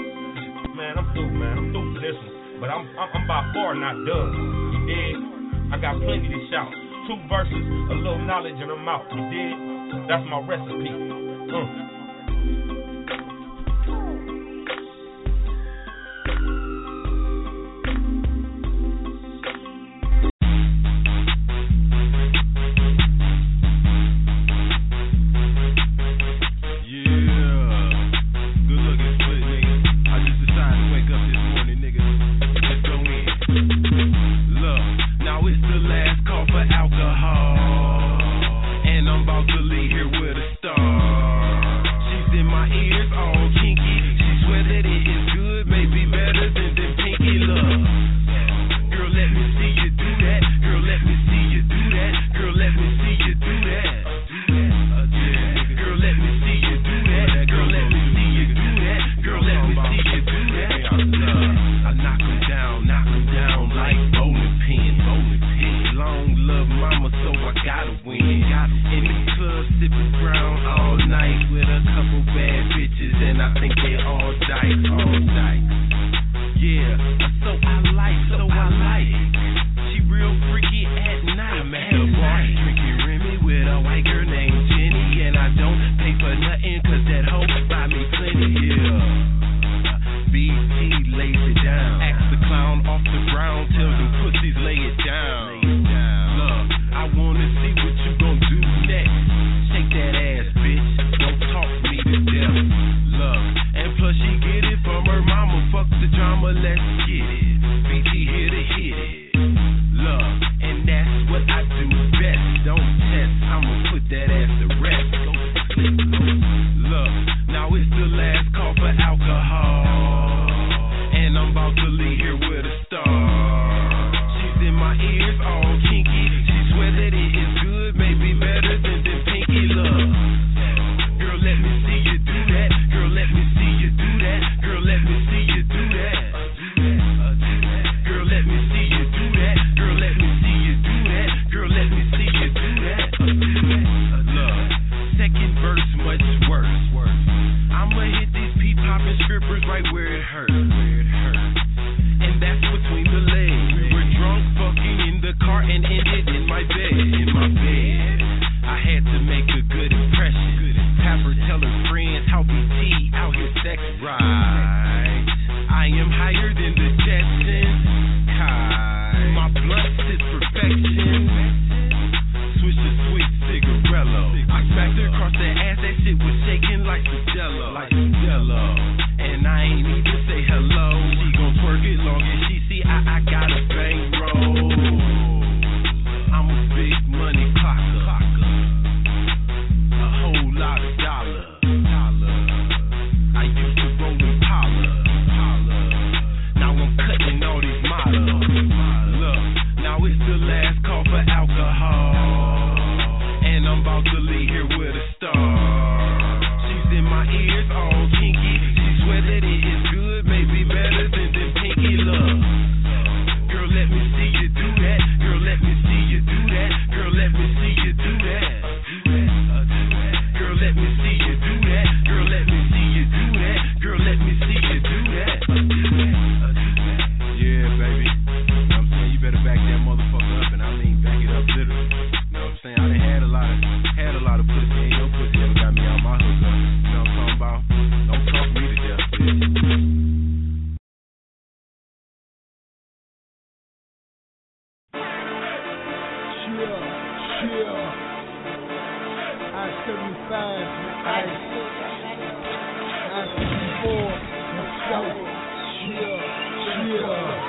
man, I'm through, man. I'm through for this one. But I'm, I'm, I'm by far not done. You dig? I got plenty to shout. Two verses, a little knowledge, and I'm out. You dig? That's my recipe. Uh. Tell them pussies lay it down. Look, I wanna see what you gon' do next. ears all kinky. She swear that it is good, maybe better than the pinky love. Girl, let me see you do that. Girl, let me see you do that. Girl, let me see you do that. Girl, let me see you do that. Girl, let me see you do that. Girl, let me see you do that. Love. Second verse, much worse. I'ma hit these pee poppin' strippers right where it hurts. And that's between the legs. We were drunk, fucking in the car, and ended in my bed. In my bed. I had to make a good impression. Have her tell her friends how B T out here sex right. I am higher than the Jetsons. Kai. My blunt is perfection. Switch to sweet cigarello. I smacked her across the ass, that shit was shaking like some jello. Like some jello. And I ain't even say hello. She gon' twerk it long as she see I, I got a bankroll. I'm a big money clocker. A whole lot of dollars. I used to roll Impala. Now I'm cutting all these models. Look, now it's the last call for alcohol. And I'm about to leave here with a star. She's in my ears all kinky. She swear that it is good, maybe better than the pinky love. Girl, let me see you do that. Girl, let me see you do that. Girl, let me see you do that. Girl, let me see you do that. Girl, let me see you do that. Girl, let me see you do that. Yeah, baby. You know what I'm saying? You better back that motherfucker up, and I mean back it up literally. You know what I'm saying? I done had a lot of had a lot of pussy. Ain't no pussy ever got me out my hook up. You know what I'm talking about? Don't talk me to death, bitch. I seventy-five, I sixty-four, chill, chill.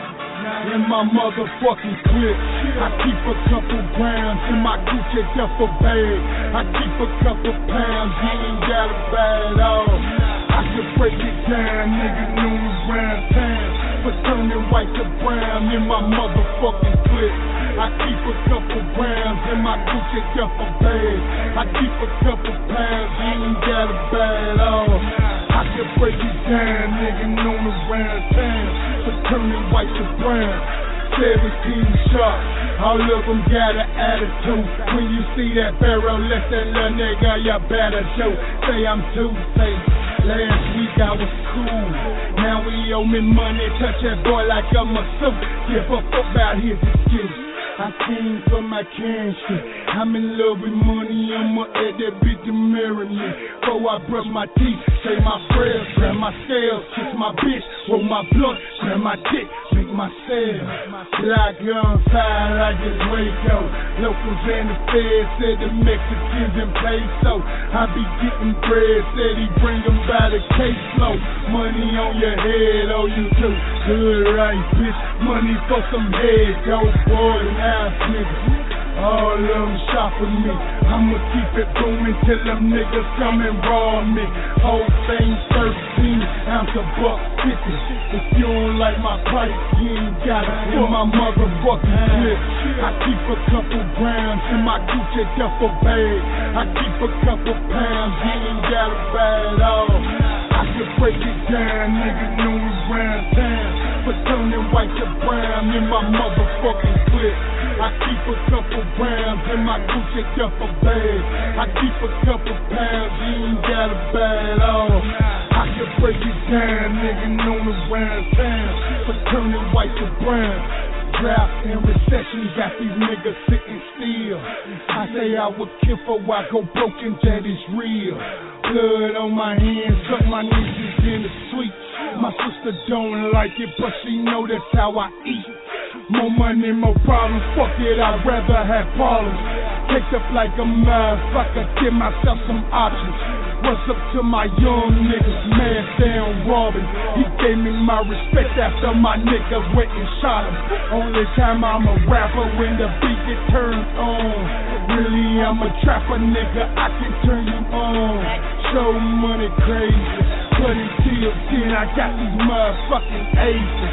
In my motherfucking clip, I keep a couple grams in my Gucci duffel bag. I keep a couple pounds, you ain't gotta buy it all. I could break it down, nigga, noon around town. For turning white to brown in my motherfucking clip. I keep a couple grams in my Gucci duffel bag. I keep a couple pounds, you ain't gotta buy it all. I could break it down, nigga, known around town. For turning white to brown. Seventeen shots, all of them got an attitude. When you see that barrel, let that little nigga, you better do. Say I'm two-faced. Last week I was cool. Now we owe me money. Touch that boy like I'm a suit. Give a fuck about his excuse. I came from my cancer. I'm in love with money. I'ma add that bitch to marry me. Before I brush my teeth, say my prayers, grab my scales, kiss my bitch, roll my blunt, grab my dick, make my sale. Like on fire like it's Waco. Locals and the feds said the Mexicans in peso. I be getting bread, said he bring them by the caseload. Money on your head, oh you do good right, bitch. Money for some head, dope boy and ass niggas. All of them shopping me. I'ma keep it booming till them niggas come and rob me. Whole thing thirteen ounce of buck fifty. If you don't like my price, you ain't got it in my motherfucking clip. I keep a couple grams in my Gucci duffel bag. I keep a couple pounds, you ain't gotta buy it all. I could break it down, nigga, known around town. For turning white to brown in my motherfucking clip. I keep a couple grams in my Gucci duffel bag. I keep a couple pounds, you ain't gotta buy it all. I could break it down, nigga, known around town. For turning white to brown. Drought and recession got these niggas sitting still. I say I would kill for I go broken, that is real. Blood on my hands, suck my niggas in the sweet. My sister don't like it, but she know that's how I eat. More money, more problems, fuck it, I'd rather have problems. Caked up like a motherfucker, give myself some options. What's up to my young niggas, man down robbing. He gave me my respect after my niggas went and shot him. Only time I'm a rapper when the beat get turned on. Really, I'm a trapper nigga, I can turn you on. Show money crazy, but until then I got these motherfucking aces.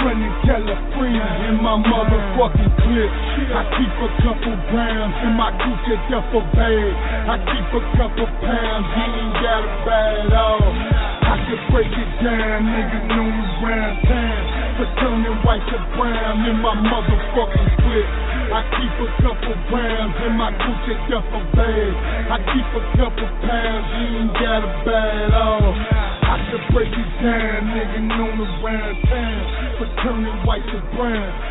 running California in my motherfucking clip. I keep a couple grams in my Gucci duffel bag. I keep a couple pounds, you ain't gotta buy it all. I can break it down, niggas know me round town. For turning white to brown in my motherfucking clip. I keep a couple grams in my Gucci duffel bag. I keep a couple pounds, you ain't gotta buy it all. I can break it down, nigga known around town for turning white to brown.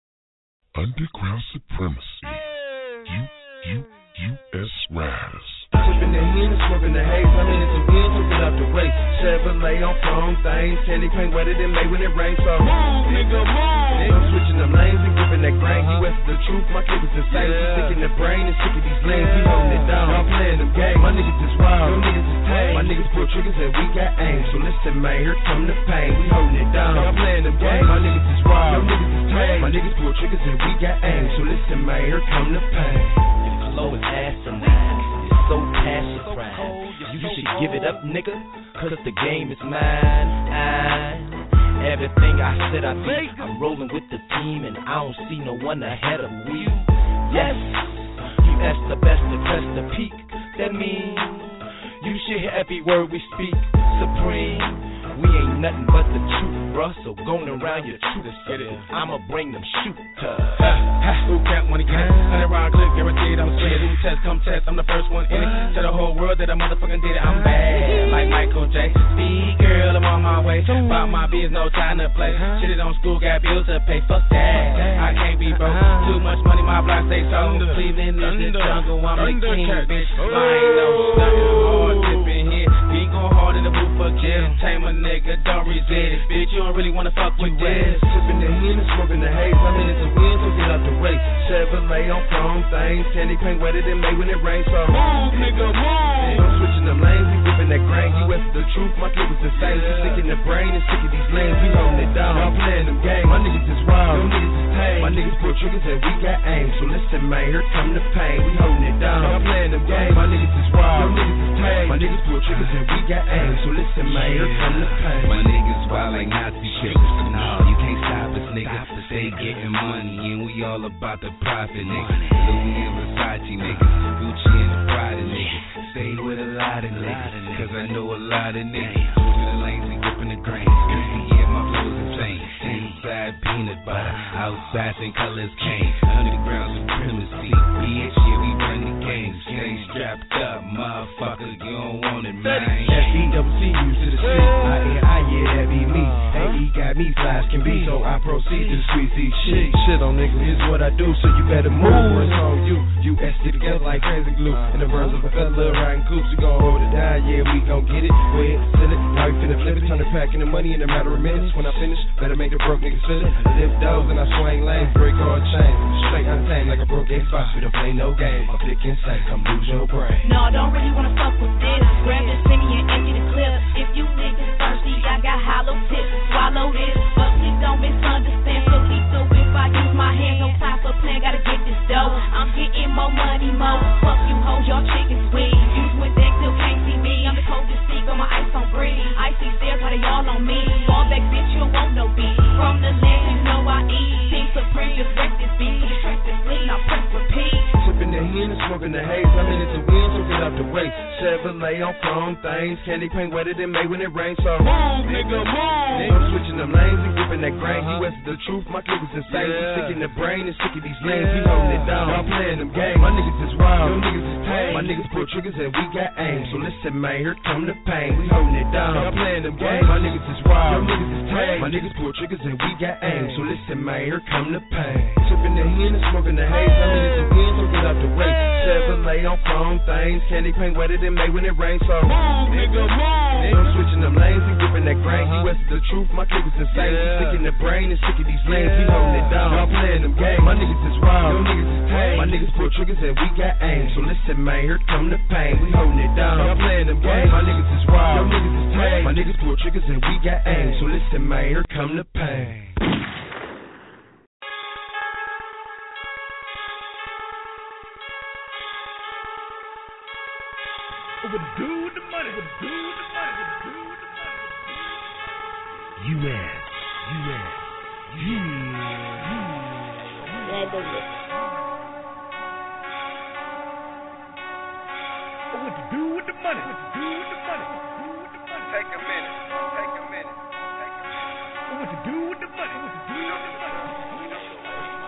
Underground Supremacy. U U U S Rise. Sipping the hen and smoking the haze. I'm in the wind, took it out the way. Chevrolet on chrome things. Candy paint wetter than May when it rains. So move, nigga, move. I'm switching them lanes and gripping that grain. You west of the truth, my clip is insane. Yeah. Sick in the brain and sick of these lanes. We holding it down. I'm playing the game. My niggas is wild. Them niggas is tame. My niggas pull triggers and we got aim. So listen, man, here come the pain. We holding it down. I'm playing the game. My niggas is wild. Them niggas is tame. My niggas pull triggers and we got aim. So listen, man, here come the pain. Your flow is asinine. It's so passion crime. You should give it up, nigga, cause the game is mine. I, everything I said I think, I'm rolling with the team and I don't see no one ahead of me. Yes, you ask the best to press the peak. That means you should hear every word we speak. Supreme, we ain't nothing but the truth, bruh. So going around your truth, I'ma bring them shooters. Who can't wanna get it? Hundred round clip, guaranteed I'm straight. Who test, come test, I'm the first one in it. Tell the whole world that I motherfucking did it. I'm bad, like Michael J. Speed girl, I'm on my way. About my biz, no time to play. Shit it on school, got bills to pay. Fuck that, I can't be broke. Too much money, my block stay sold. Cleveland is the jungle, I'm the king, bitch. I ain't no stunning, I'm hard tipping here. We go hard in the booth for kids. Tame a nigga, don't resist. Bitch, you don't really wanna fuck with this. Sipping the hen and smoking the haze. I'm in the wind, so get out the way. Chevrolet on chrome things. Candy paint wetter than May when it rains. So move, nigga, move. I'm switching them lanes, we whipping that grain. You west of the truth, my clip is insane. We sick in the brain and sick of these lanes. We holding it down. I'm playing them games. My niggas is wild. Them niggas is tame. My niggas pull triggers and we got aim. So listen, man, here come the pain. We holding it down. I'm playing them games. My niggas is wild. Them niggas is tame. My niggas pull triggers and we got aim. So listen, man, here come the pain. My niggas wild like Nazi shakers. Nah, you can't stop us, nigga. They getting money and we all about the profit, nigga. Louis and Versace, nigga. Gucci and the Prada, nigga. Stay with a lot of niggas, cause I know a lot of niggas. Moving the lanes and gripping the grain. You can hear my flows insane. Inside peanut butter, outside Saint Colors cane. Underground supremacy. Bitch, yeah, we run the game. Stay strapped up, motherfucker. You don't want it, man. S E double C, you to the street. I hear, I yeah, that be me. A E got me fly as can be, so I proceed to squeeze these shit. Shit on niggas is what I do, so you better move. It's on you. You S T together like crazy glue. In the verse of a fella riding coops, we gon' hold it down. Yeah, we gon' get it. Go ahead, sell it. Now we finna flip it. Turn the pack in the money in a matter of minutes. When I finish, better make the broke niggas feel it. I live those and I swing lanes, break all chains. Straight untamed like a broke Xbox. We don't play no game. I'm thick insane, come lose your brain. No, I don't really wanna fuck with this. Grab this penny and empty the clip. If you niggas thirsty, I got hollow tips. Swallow this, but please don't misunderstand. So lethal if I use my hands. No time for plan, gotta get this dough. I'm getting more money, more. Fuck you hoes, y'all chickens weak. Use with that till can't see me. I'm the coldest seek on my ice on breeze. Icy stairs, why they all on me? Fall back, bitch, you don't want no beat. From the land, you know I eat. Team Supreme, just wreck this beat. Put your track this lean, I'll press repeat. Sipping the hen and smoking the haze. I'm in the wind, so get out the way. Chevrolet on chrome things. Candy paint wetter than May when it rains. So move, nigga, move. I'm switching them lanes and gripping that grain. You west of the truth, my clip is insane. We sick in the brain and sick of these lanes. We holding it down. I'm playing them games. My niggas is wild. Them niggas is tame. My niggas pull triggers and we got aim. So listen, man, here come the pain. We holding it down. I'm playing them games. My niggas is wild. Them niggas is tame. My niggas pull triggers and we got aim. So listen, man, here come the pain. Sipping the hen and smoking the haze. I'm in the wind, so get out the way. Chevrolet on chrome things. Candy paint wetter than May when it rains. So move, nigga, move. I'm switching them lanes and gripping that grain. You west of the truth, my clip is insane. We sick in the brain and sick of these lanes. We holding it down. I'm playing them games. My niggas is wild. Them niggas is tame. My niggas pull triggers and we got aim. So listen, man, here come the pain. We holding it down. I'm playing them games. My niggas is wild. Them niggas is tame. My niggas pull triggers and we got aim. So listen, man, here come the pain. What would do with the money? What would do with the money? What would do with the money? U S, U S, yeah, yeah. What to do with the money? What to do with the money? What to do with the money? Take a minute. Take a minute. Take a minute. What to do with the money? What to do with the money?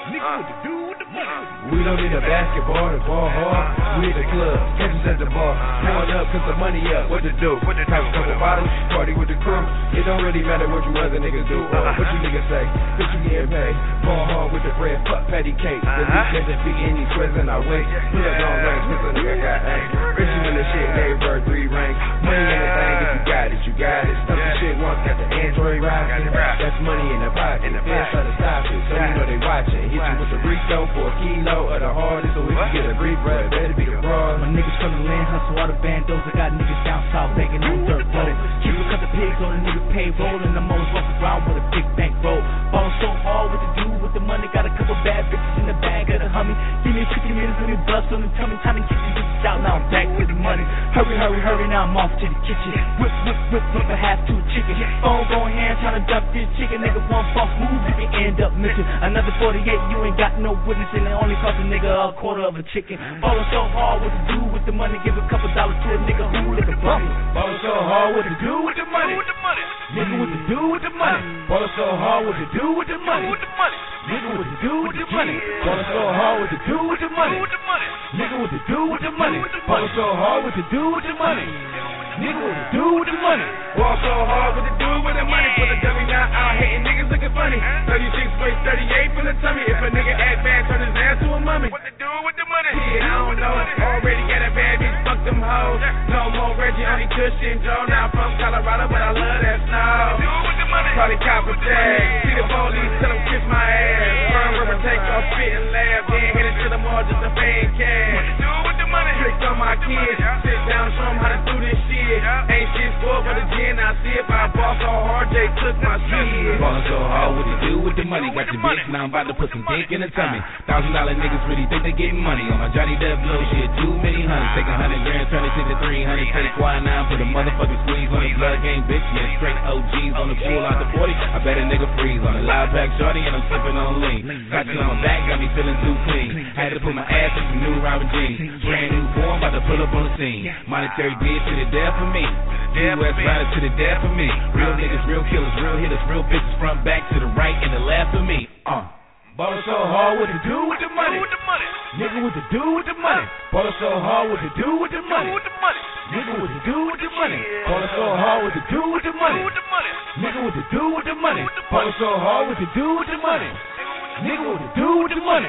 Nigga, what to do with the money? We don't need a basketball to ball hard. We at the club, catch us at the bar. Pouring up, cause the money up. What to do? What to Pop a couple bottles, party with the crew. It don't really matter what you other niggas do. Uh, what you niggas say? Bitch, you getting paid. Ball hard with the bread, fuck patty cake. The week doesn't be any present, I wait. Put up on ranks, cause a nigga got aim. Rich you in the shit, gave her three ranks. Money in the thing, if you got it, you got it. Stuff the shit once, got the Android rockin'. That's money in the pocket. Fans try to stop it, so you know they watchin'. Hit you with the Rico for a kilo of the hardest, so if you get a brief, bro, it better be the raw. My niggas from the land hustle all the bandos. I got niggas down south begging on dirt road. Keep cut the pigs on a nigga payroll, and I'm always walking around with a big bank roll. Ballin' so hard, what to do with the money? Got a couple bad bitches in the bag of the Hummy. Give me fifty minutes, let me bust on the tummy. Time to kick these bitches out, now I'm back with the money. Hurry, hurry, hurry, now I'm off to the kitchen. Whip, whip, whip, whip a half to a chicken. Phone going hand, trying to duck this chicken. Nigga, one false move, you can end up missing. Another forty-eight, you ain't got no witness, and it only cost a nigga a quarter of a chicken. Ballin' so hard, what to do with the money? Give a couple dollars to a nigga who lick a bummy. Ballin' so hard, what to do with the money? Nigga, what to do with the money? Ballin' so hard, what to do with the money? Nigga, what to do with the money? Ballin' so hard, what to do with the money? Nigga, what to do with the money? Ballin' so hard, what to do with the money? Nigga, what to do with the money? Ball so hard, what to do with the money? For the dummy, now out hating niggas looking funny. thirty-six straight, thirty-eight from the tummy. If a nigga act bad, turn his ass to a mummy. What to do with the money? Yeah, I don't know. Already got a bad bitch, fuck them hoes. No more Reggie, only Cushion Joe. Now I'm from Colorado, but I love that snow. What to do with the money? Probably cop a tag. See the police, tell them kiss my ass. Burn rubber, take off, spit and laugh. Then hit it to the mall, just a fan cash. What to do with the money? Tricks on my kids. Sit down, show them how to do this shit. Ain't shit spoiled for the gin, I see it. I ball so hard, Jay took my shit. Ballin' so hard, what to do with the money? Got the bitch, now I'm about to put some dick in the tummy. Thousand dollar niggas really think they getting money. On my Johnny Depp blow shit, too many hundreds. Take a hundred grand, turn it into three hundred. Take quiet now for the motherfucking squeeze on the blood game, bitch. Yeah, straight O Gs on the pool out the forty. I bet a nigga freeze on a loud pack shorty and I'm sipping on lean. Got you on my back, got me feeling too clean. Had to put my ass in some new Robin jeans. Brand new form, about to pull up on the scene. Monetary bid to the death for me. U S rider to the death for me. Real niggas, real killers, real hitters, real bitches front, back to the right and the left for me. Uh. Ballin' so hard, what to do with the money? Nigga, what to do with the money? Ballin' so hard, what to do with the money? Nigga, what to do with the money? Ballin' so hard, what to do with the money? Nigga, what to do with the money? Ballin' so hard, what to do with the money? Nigga, what to do with the money?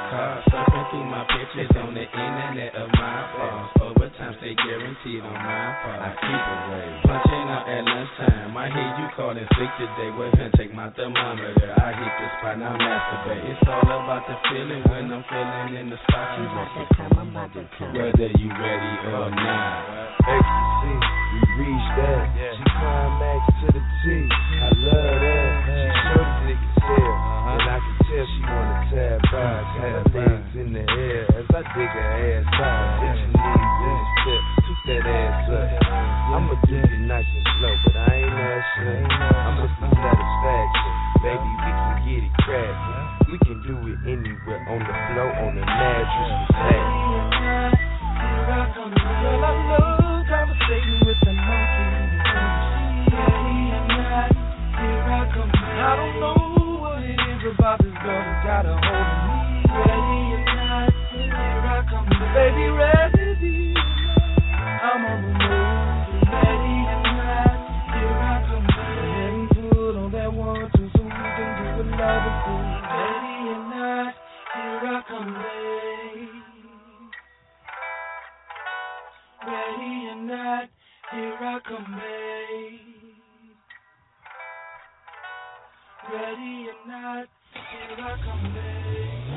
cars, surfing through my pictures on the internet of my phone. Overtime stay guaranteed on my phone. I keep away, punching out at lunchtime. I hear you calling sick today. Well, then take my thermometer. I hit the spot, now masturbate. It's all about the feeling when I'm feeling in the spot. You want to come, I'm about to come. Whether you ready or not. Ecstasy, we reached that. She climax to the T. I love that. She showed the niggas hair, and I can tell she wanna tap out. Had her legs in the air as I dig her ass out. Get your knees in the step, toot that ass up. I'ma do it nice and slow, but I ain't asking. I'ma see satisfaction, baby. We can get it cracking. We can do it anywhere on the floor, on the mattress. Hey. Girl, I love conversating with the monkey. I don't know what it is about this girl that got a hold of me. Ready or not, here I come. Baby, ready. I'm on the move. Ready or not, here I come. Let me put on that one, two, so we can do another thing. Ready or not, here I come, babe. Ready or not, here I come, babe. Ready or not, here I come, babe.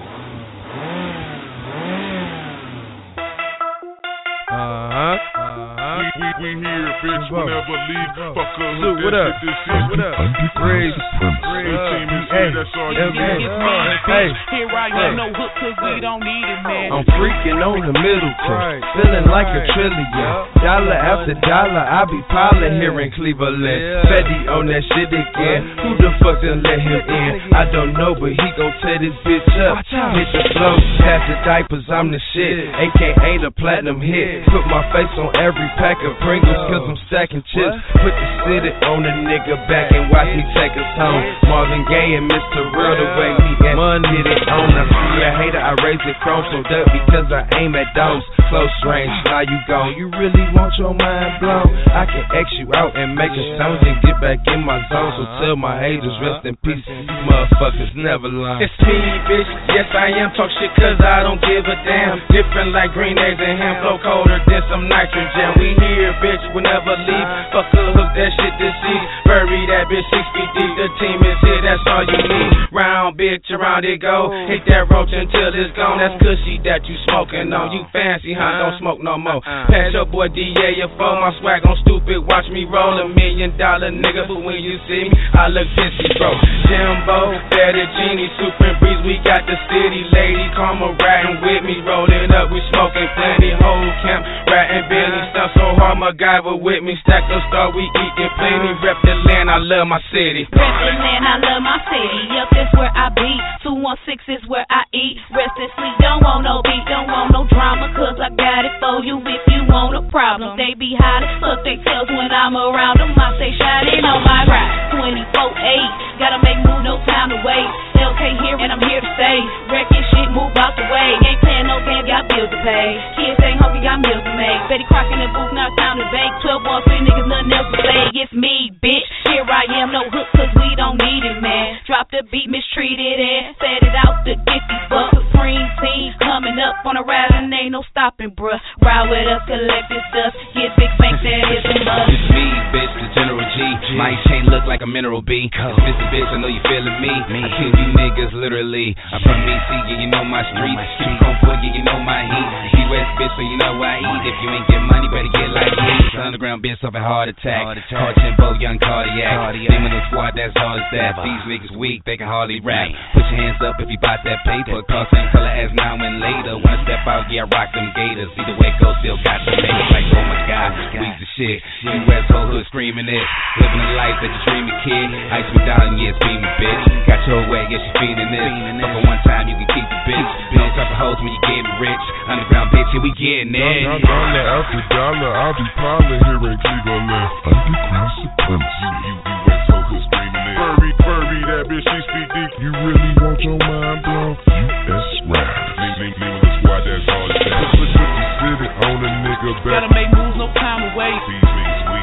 Uh-huh. Uh-huh. We, we, we here, bitch, whenever leave. Fuck her, Luke, what up? This shit. What up? Raise, raise, team is here, that's all you need. Hey, here I am, no hook, cause we don't need it, man. I'm freaking on the middle tone, feeling like a trillion. Dollar after dollar, I be piling here in Cleveland. Fetty on that shit again. Who the fuck done let him in? I don't know, but he gon' tear this bitch up. Hit the flow, pass the diapers, I'm the shit. A K A the platinum hit. Put my face on every pack of Pringles, cause I'm stacking chips. Put the city on a nigga back and watch me take us home. Marvin Gaye and Mister Real, the way we at get it on. I see a hater, I raise it chrome so up because I aim at those close range. Now you gone, you really want your mind blown? I can X you out and make a sound and get back in my zone. So tell my haters rest in peace. These motherfuckers never lie. It's me, bitch. Yes, I am. Talk shit cause I don't give a damn. Different like green eggs and ham. Flow colder than some nitrogen. We here, bitch. We'll never leave. Fuck a hook, that shit to see. Bury that bitch six feet deep. The team is here, that's all you need. Round, bitch, around it go. Hit that roach until it's gone. That's cushy that you smoking on. You fancy, huh? Don't smoke no more. Pass your boy D A your phone. My swag on stupid. Watch me roll a million dollar nigga. But when you see me, I look pissy, bro. Jimbo, better genie, super breeze. We got the city lady. Karma riding with me. Rolling up, we smoking plenty. Whole camp, ratting Billy. Stuff so hard, MacGyver with me. Stack up star, we eating plenty. Rep the land, I love my city. Rep the land, I love my city. Yup, that's where I be. two one six is where I eat. Rest and sleep, don't want no beat, don't want no drama. Cause I got it for you if you want a problem. They be hot as fuck, they tells when I'm around them. I say shining on my ride. twenty-four eight, gotta make move, no time to wait. L K here and I'm here to stay. Wrecking shit, move out the way. Ain't playing no game, got bills to pay. Kids ain't hungry, got meals to make. Betty Crock in the booth, now it's time to bake. twelve one three niggas, nothing else to say. It's me, bitch. Here I am, no hook, cause we don't need it, man. Drop the beat, mistreated, and set it out to get these bucks. Supreme team coming up on a ride, and ain't no stopping, bruh. Ride with us, collect this stuff. Get big banks, that is a must. It's me, bitch, the General G. My chain look like a mineral B. It's Mister Bitch, I know you feeling me. I kill you niggas literally. I'm from B C, yeah, you know my streets. Keep on foot, yeah, you know my heat. He West bitch, so you know I eat. If you ain't get money, better get like me. Underground bitch, suffer heart attack. Call Jimbo, young cardiac. Name of the squad, that's hard as that. These niggas weak, they can hardly rap. Put your hands up if you bought that paper. Call same color as now and later. When I step out, yeah, I rock them gators. See the way it goes, still got the makers. Like, oh my god, we's the shit. You West whole hood screaming it. Living the life that you dreaming, kid. Ice me down, yeah, it's me, bitch. Got your way, yeah, she feeling this. Fuck her one time, you can keep the bitch. No type of hoes when you getting rich. Underground bitch, yeah, we getting it. Dollar after dollar, I'll be piling here in Cleveland. Underground supremacy. You, you West whole hood screaming it. Furry, furry, that bitch, six feet deep. You really want your mind blown? You that's right. Name, name, name of the squad, that's all it's that. Put, put the city on a nigga back. Gotta make moves, no time to wait. These niggas weak.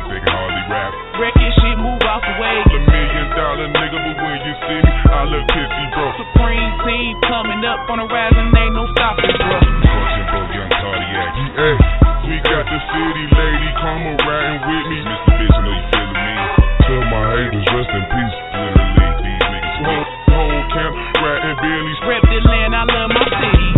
they can hardly rap. Wrecking shit, move out the way. A million dollar nigga, but when you see me, I look pissy, bro. Supreme team coming up on the rise and ain't no stopping, bro. Crushing, bro, young cardiac. Hey, we got the city lady, karma riding with me. Mister Bitch, I know you feeling me. Tell my haters, rest in peace. Literally, these niggas whole, whole camp, riding Billy's. Rep the land, I love my city.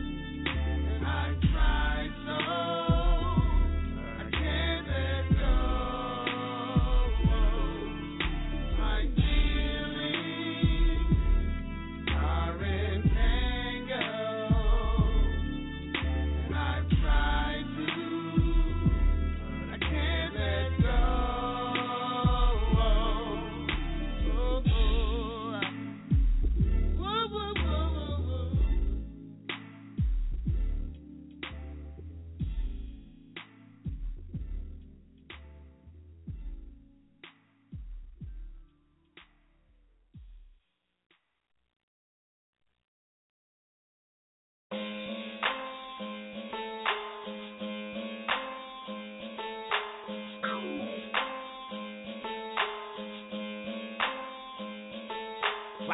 Go.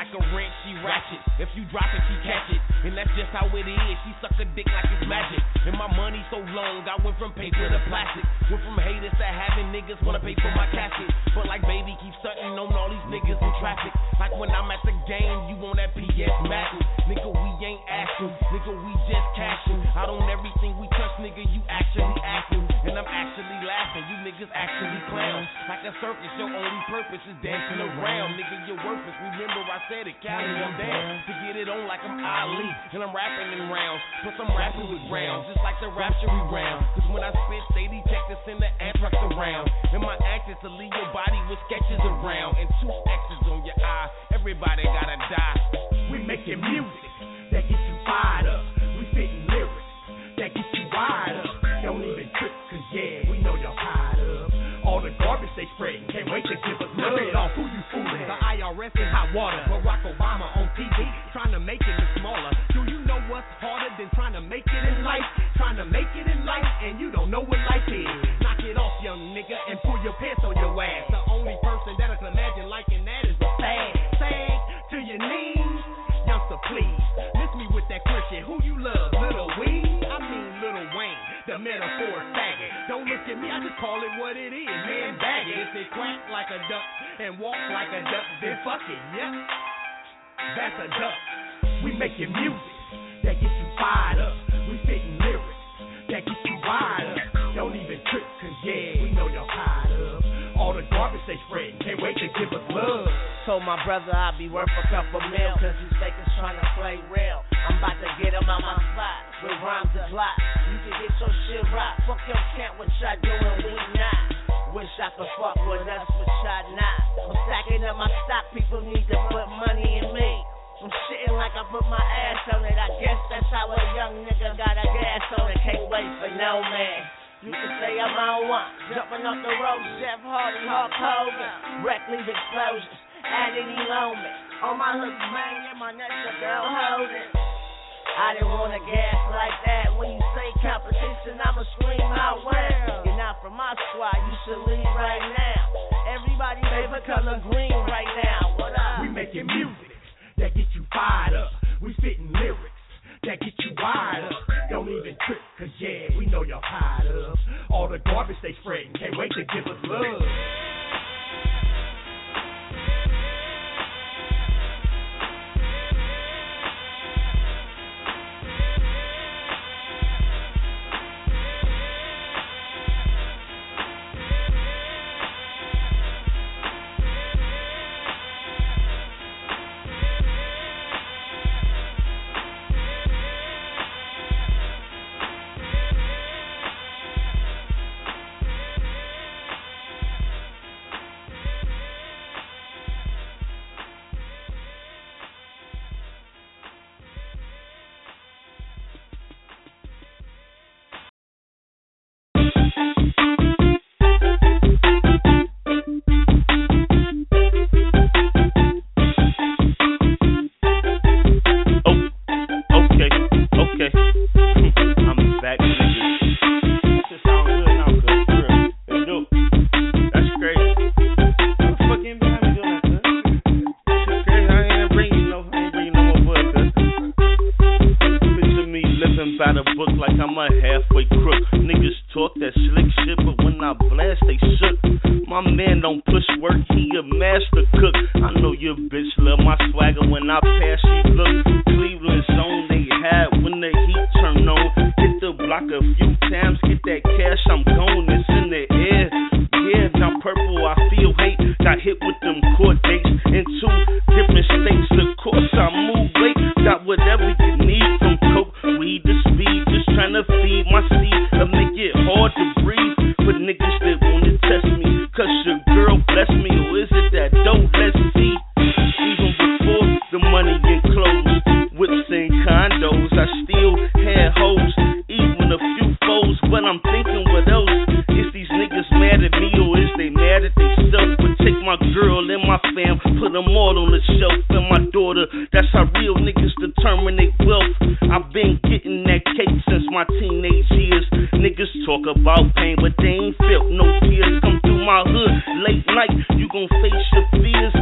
like a wrench, she ratchet. If you drop it, she catch it. And that's just how it is. She suck a dick like it's magic. And my money so long, I went from paper to plastic. Went from haters to having niggas wanna pay for my casket. But like baby, keep stunting on all these niggas in traffic. Like when I'm at the game, you want that P S Madden. Nigga, we ain't asking. Nigga, we just cashing. Out on everything we touch, nigga, you actually acting. And I'm actually laughing. You niggas actually clowns. Like a circus, your only purpose is dancing around. Nigga, you're worthless. Remember I said it, Cali, I'm down to get it on like I'm Ali. And I'm rapping in rounds. Plus I'm rapping with rounds, just like the Rapture round. Cause when I spit, they detect us in the anthrax around. And my act is to leave your body with sketches around. And two X's on your eye. Everybody gotta die. We making music that gets you fired up. We spitting lyrics that get you wired up. Don't even trip, cause yeah, we know y'all tired of all the garbage they spreading. Can't wait to give us love. It off who you fooling. The I R S in hot water. Barack Obama on T V trying to make it look smaller. Do you know what's harder than trying to make it in life? Trying to make it in life and you don't know what life is. Knock it off, young nigga, and pull your pants on your ass. The only person that I can imagine liking that is the fag. Sag to your knees, youngster, please. Miss me with that Christian. Who you love, Lil Weed? I mean Lil Wayne, the metaphor faggot. Don't look at me, I just call it what it is, man. Bag it. If it quack like a duck and walk like a duck, then fuck it, yeah. That's a duck. We making music that gets you fired up. We spitting lyrics that get you wired up. Don't even trip, cause yeah, we know y'all tired of all the garbage they spreading. Can't wait to give us love. Told my brother I'd be worth a couple mil, cause these fakers trying to play real. I'm about to get him out my spot with rhymes that fly. You can get your shit right. Fuck your camp, what y'all doing, we not. Wish I could fuck with us, but y'all not. I'm stacking up my stock, people need to put money in me. I'm shitting like I put my ass on it. I guess that's how a young nigga got a gas on it. Can't wait for no man. You can say I'm on one, jumping off the road, Jeff Hardy, Hulk Hogan, reckless explosions, added elongement. On my hook, banging my neck, the girl holding. I didn't want a gas like that. When you say competition, I'ma scream out well. You're not from my squad, you should leave right now. Everybody favorite color green right now. What up? We making music that get you fired up. We spitting lyrics that get you wired up. Don't even trip, cause yeah, we know y'all tired of all the garbage they spreading. Can't wait to give us love. Talk about pain, but they ain't felt no tears. Come through my hood late night, you gon' face your fears. Bruce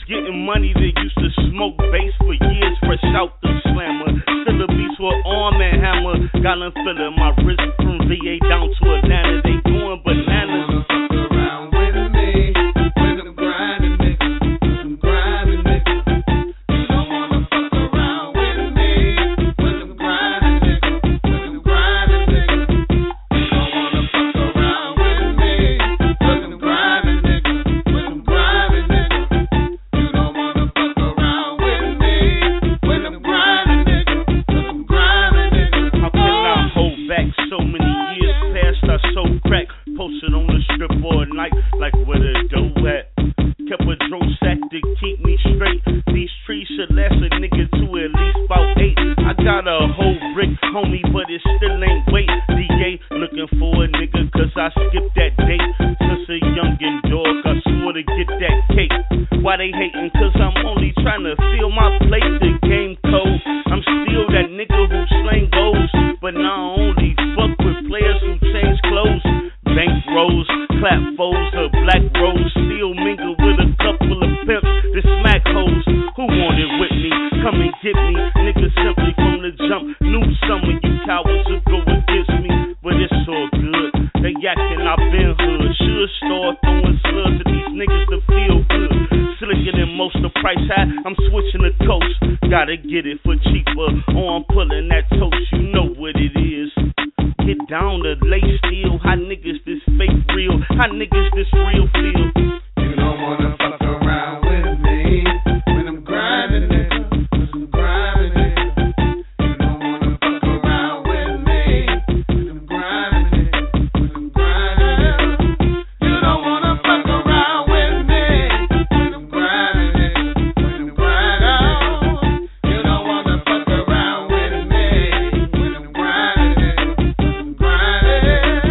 getting money that used to smoke bass for years, fresh out the slammer. Still a beast with arm and hammer. Got them feeling my wrist from V A down to Atlanta. They going bananas. Around with me, when I'm grinding, nigga, I'm grinding, nigga. You don't wanna fuck around with me, when I'm grinding, nigga, when I'm grinding, nigga. You don't wanna fuck around with me, when I'm grinding, nigga, when I'm grinding, nigga. You don't wanna fuck around with me, when I'm grinding, nigga, when I'm grinding, nigga. How can I hold back so many years past? I so crack, posted on the strip all night, like where the dough at. Kept a dro sack to keep me straight. These trees should last a nigga to at least about eight. I got a whole brick, homie, but it still ain't weight. D A looking for a nigga, cause I skipped that date. Since a youngin' dog, I swore to get that cake. Why they hating? Cause I'm only trying to fill my plate. The game cold, I'm still that nigga who slang goals. But now I only fuck with players who change clothes. Bank rolls, clap foes, a black rose. Still mingle with a couple of pimps that smack hoes. Who want it with me? Come and get me. Niggas simply from the jump knew some of you cowards would go against me. But it's all good. They acting, I been hood. Should start throwing slugs at these niggas to feel good. Slicker than most, the price high. I'm switching the coast. Gotta get it for cheaper. Or I'm pulling that toast. You know what it is. Get down to lay still. How niggas this fake real? How niggas this real feel? You don't wanna fuck around with me, when I'm grinding, nigga, when I'm grinding, nigga. You don't wanna fuck around with me, when I'm grinding, nigga, when I'm grinding, nigga. You don't wanna fuck around with me, when I'm grinding, nigga, when I'm grinding. You don't wanna fuck around with me, when I'm grinding, nigga, when I'm grinding.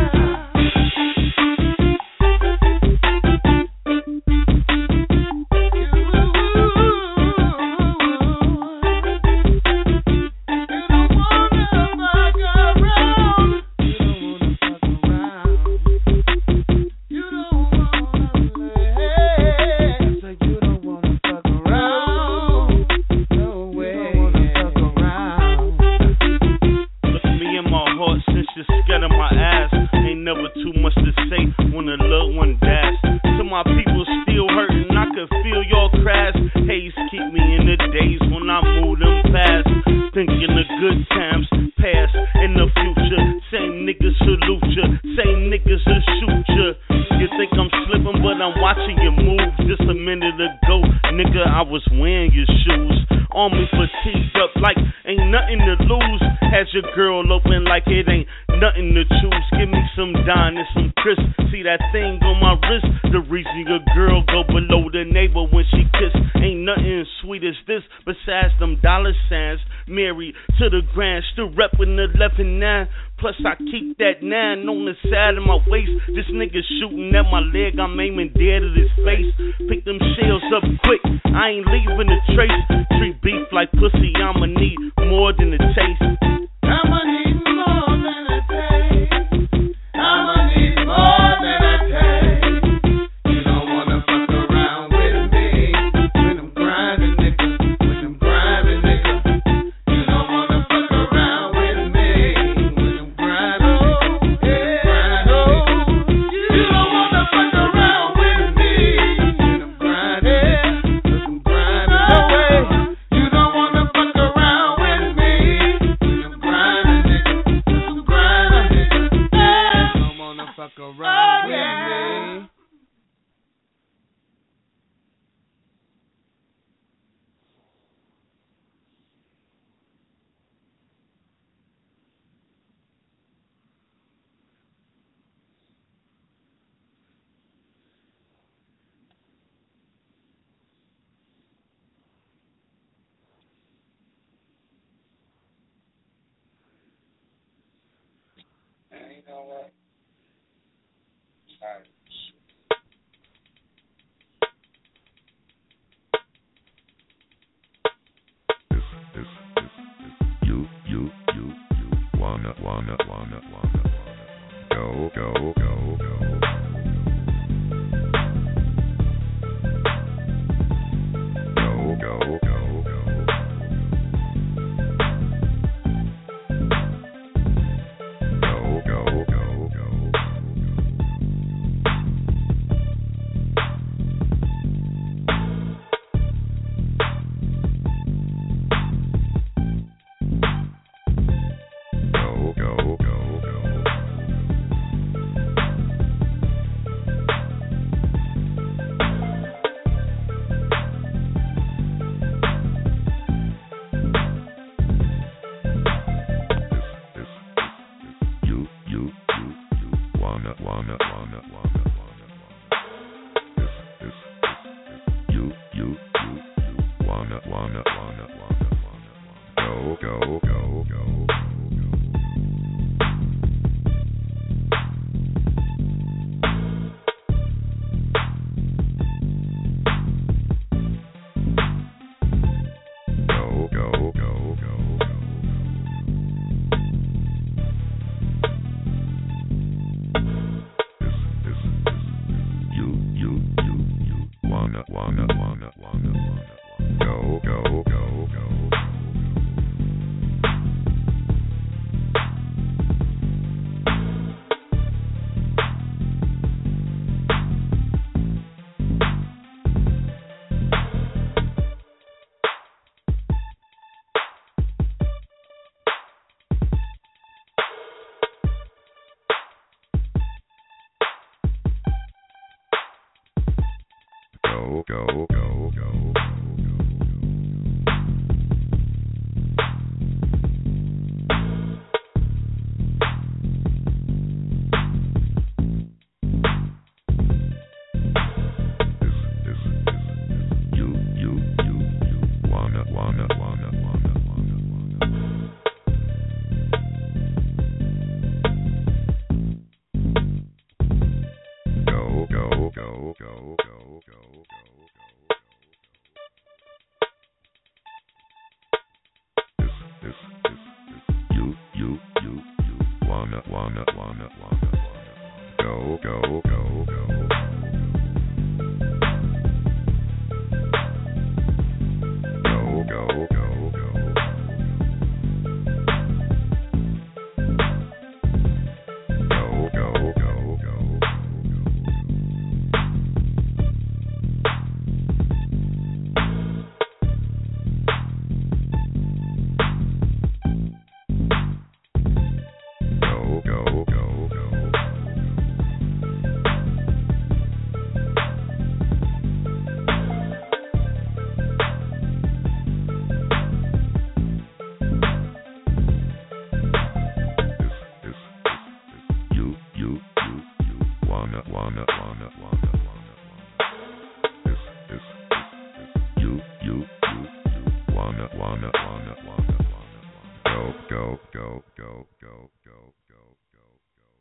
To the grand, still reppin' the eleven nine. Plus I keep that nine on the side of my waist. This nigga shooting at my leg, I'm aiming dead at his face. Pick them shells up quick, I ain't leaving a trace. Treat beef like pussy, I'ma need more than a taste. I'ma need more than a taste. I'ma need more than a taste. You don't wanna fuck around with me, when I'm grinding, nigga, when I'm grinding, nigga. You don't wanna fuck around with me, when I'm grinding, nigga, when I'm grinding, nigga. You don't wanna fuck around with me, when I'm grinding, when I'm grinding, nigga. You don't wanna fuck around with me, when I'm grinding, nigga, when I'm grinding, nigga. You don't wanna fuck around with me. You know what? Sorry. You, you, you, you wanna, wanna, wanna, wanna, wanna go, go, go, go. wanna, wanna, wanna, wanna, wanna. This, this, this, you, you, you, you. Wanna, wanna, wanna, wanna, wanna. Go, go, go, go. Wanna, wanna, wanna, wanna, go, go, go, go. Go, go, go, go. Wanna, wanna, wanna, wanna, wanna. Go, go, go, go. Go, go, go, go. Go, go, go, go. Wanna, wanna, wanna, wanna, wanna. This, this, this, you, you, you, you. Wanna, wanna, wanna, wanna, wanna, wanna. Go, go, go, go, go, go, go, go.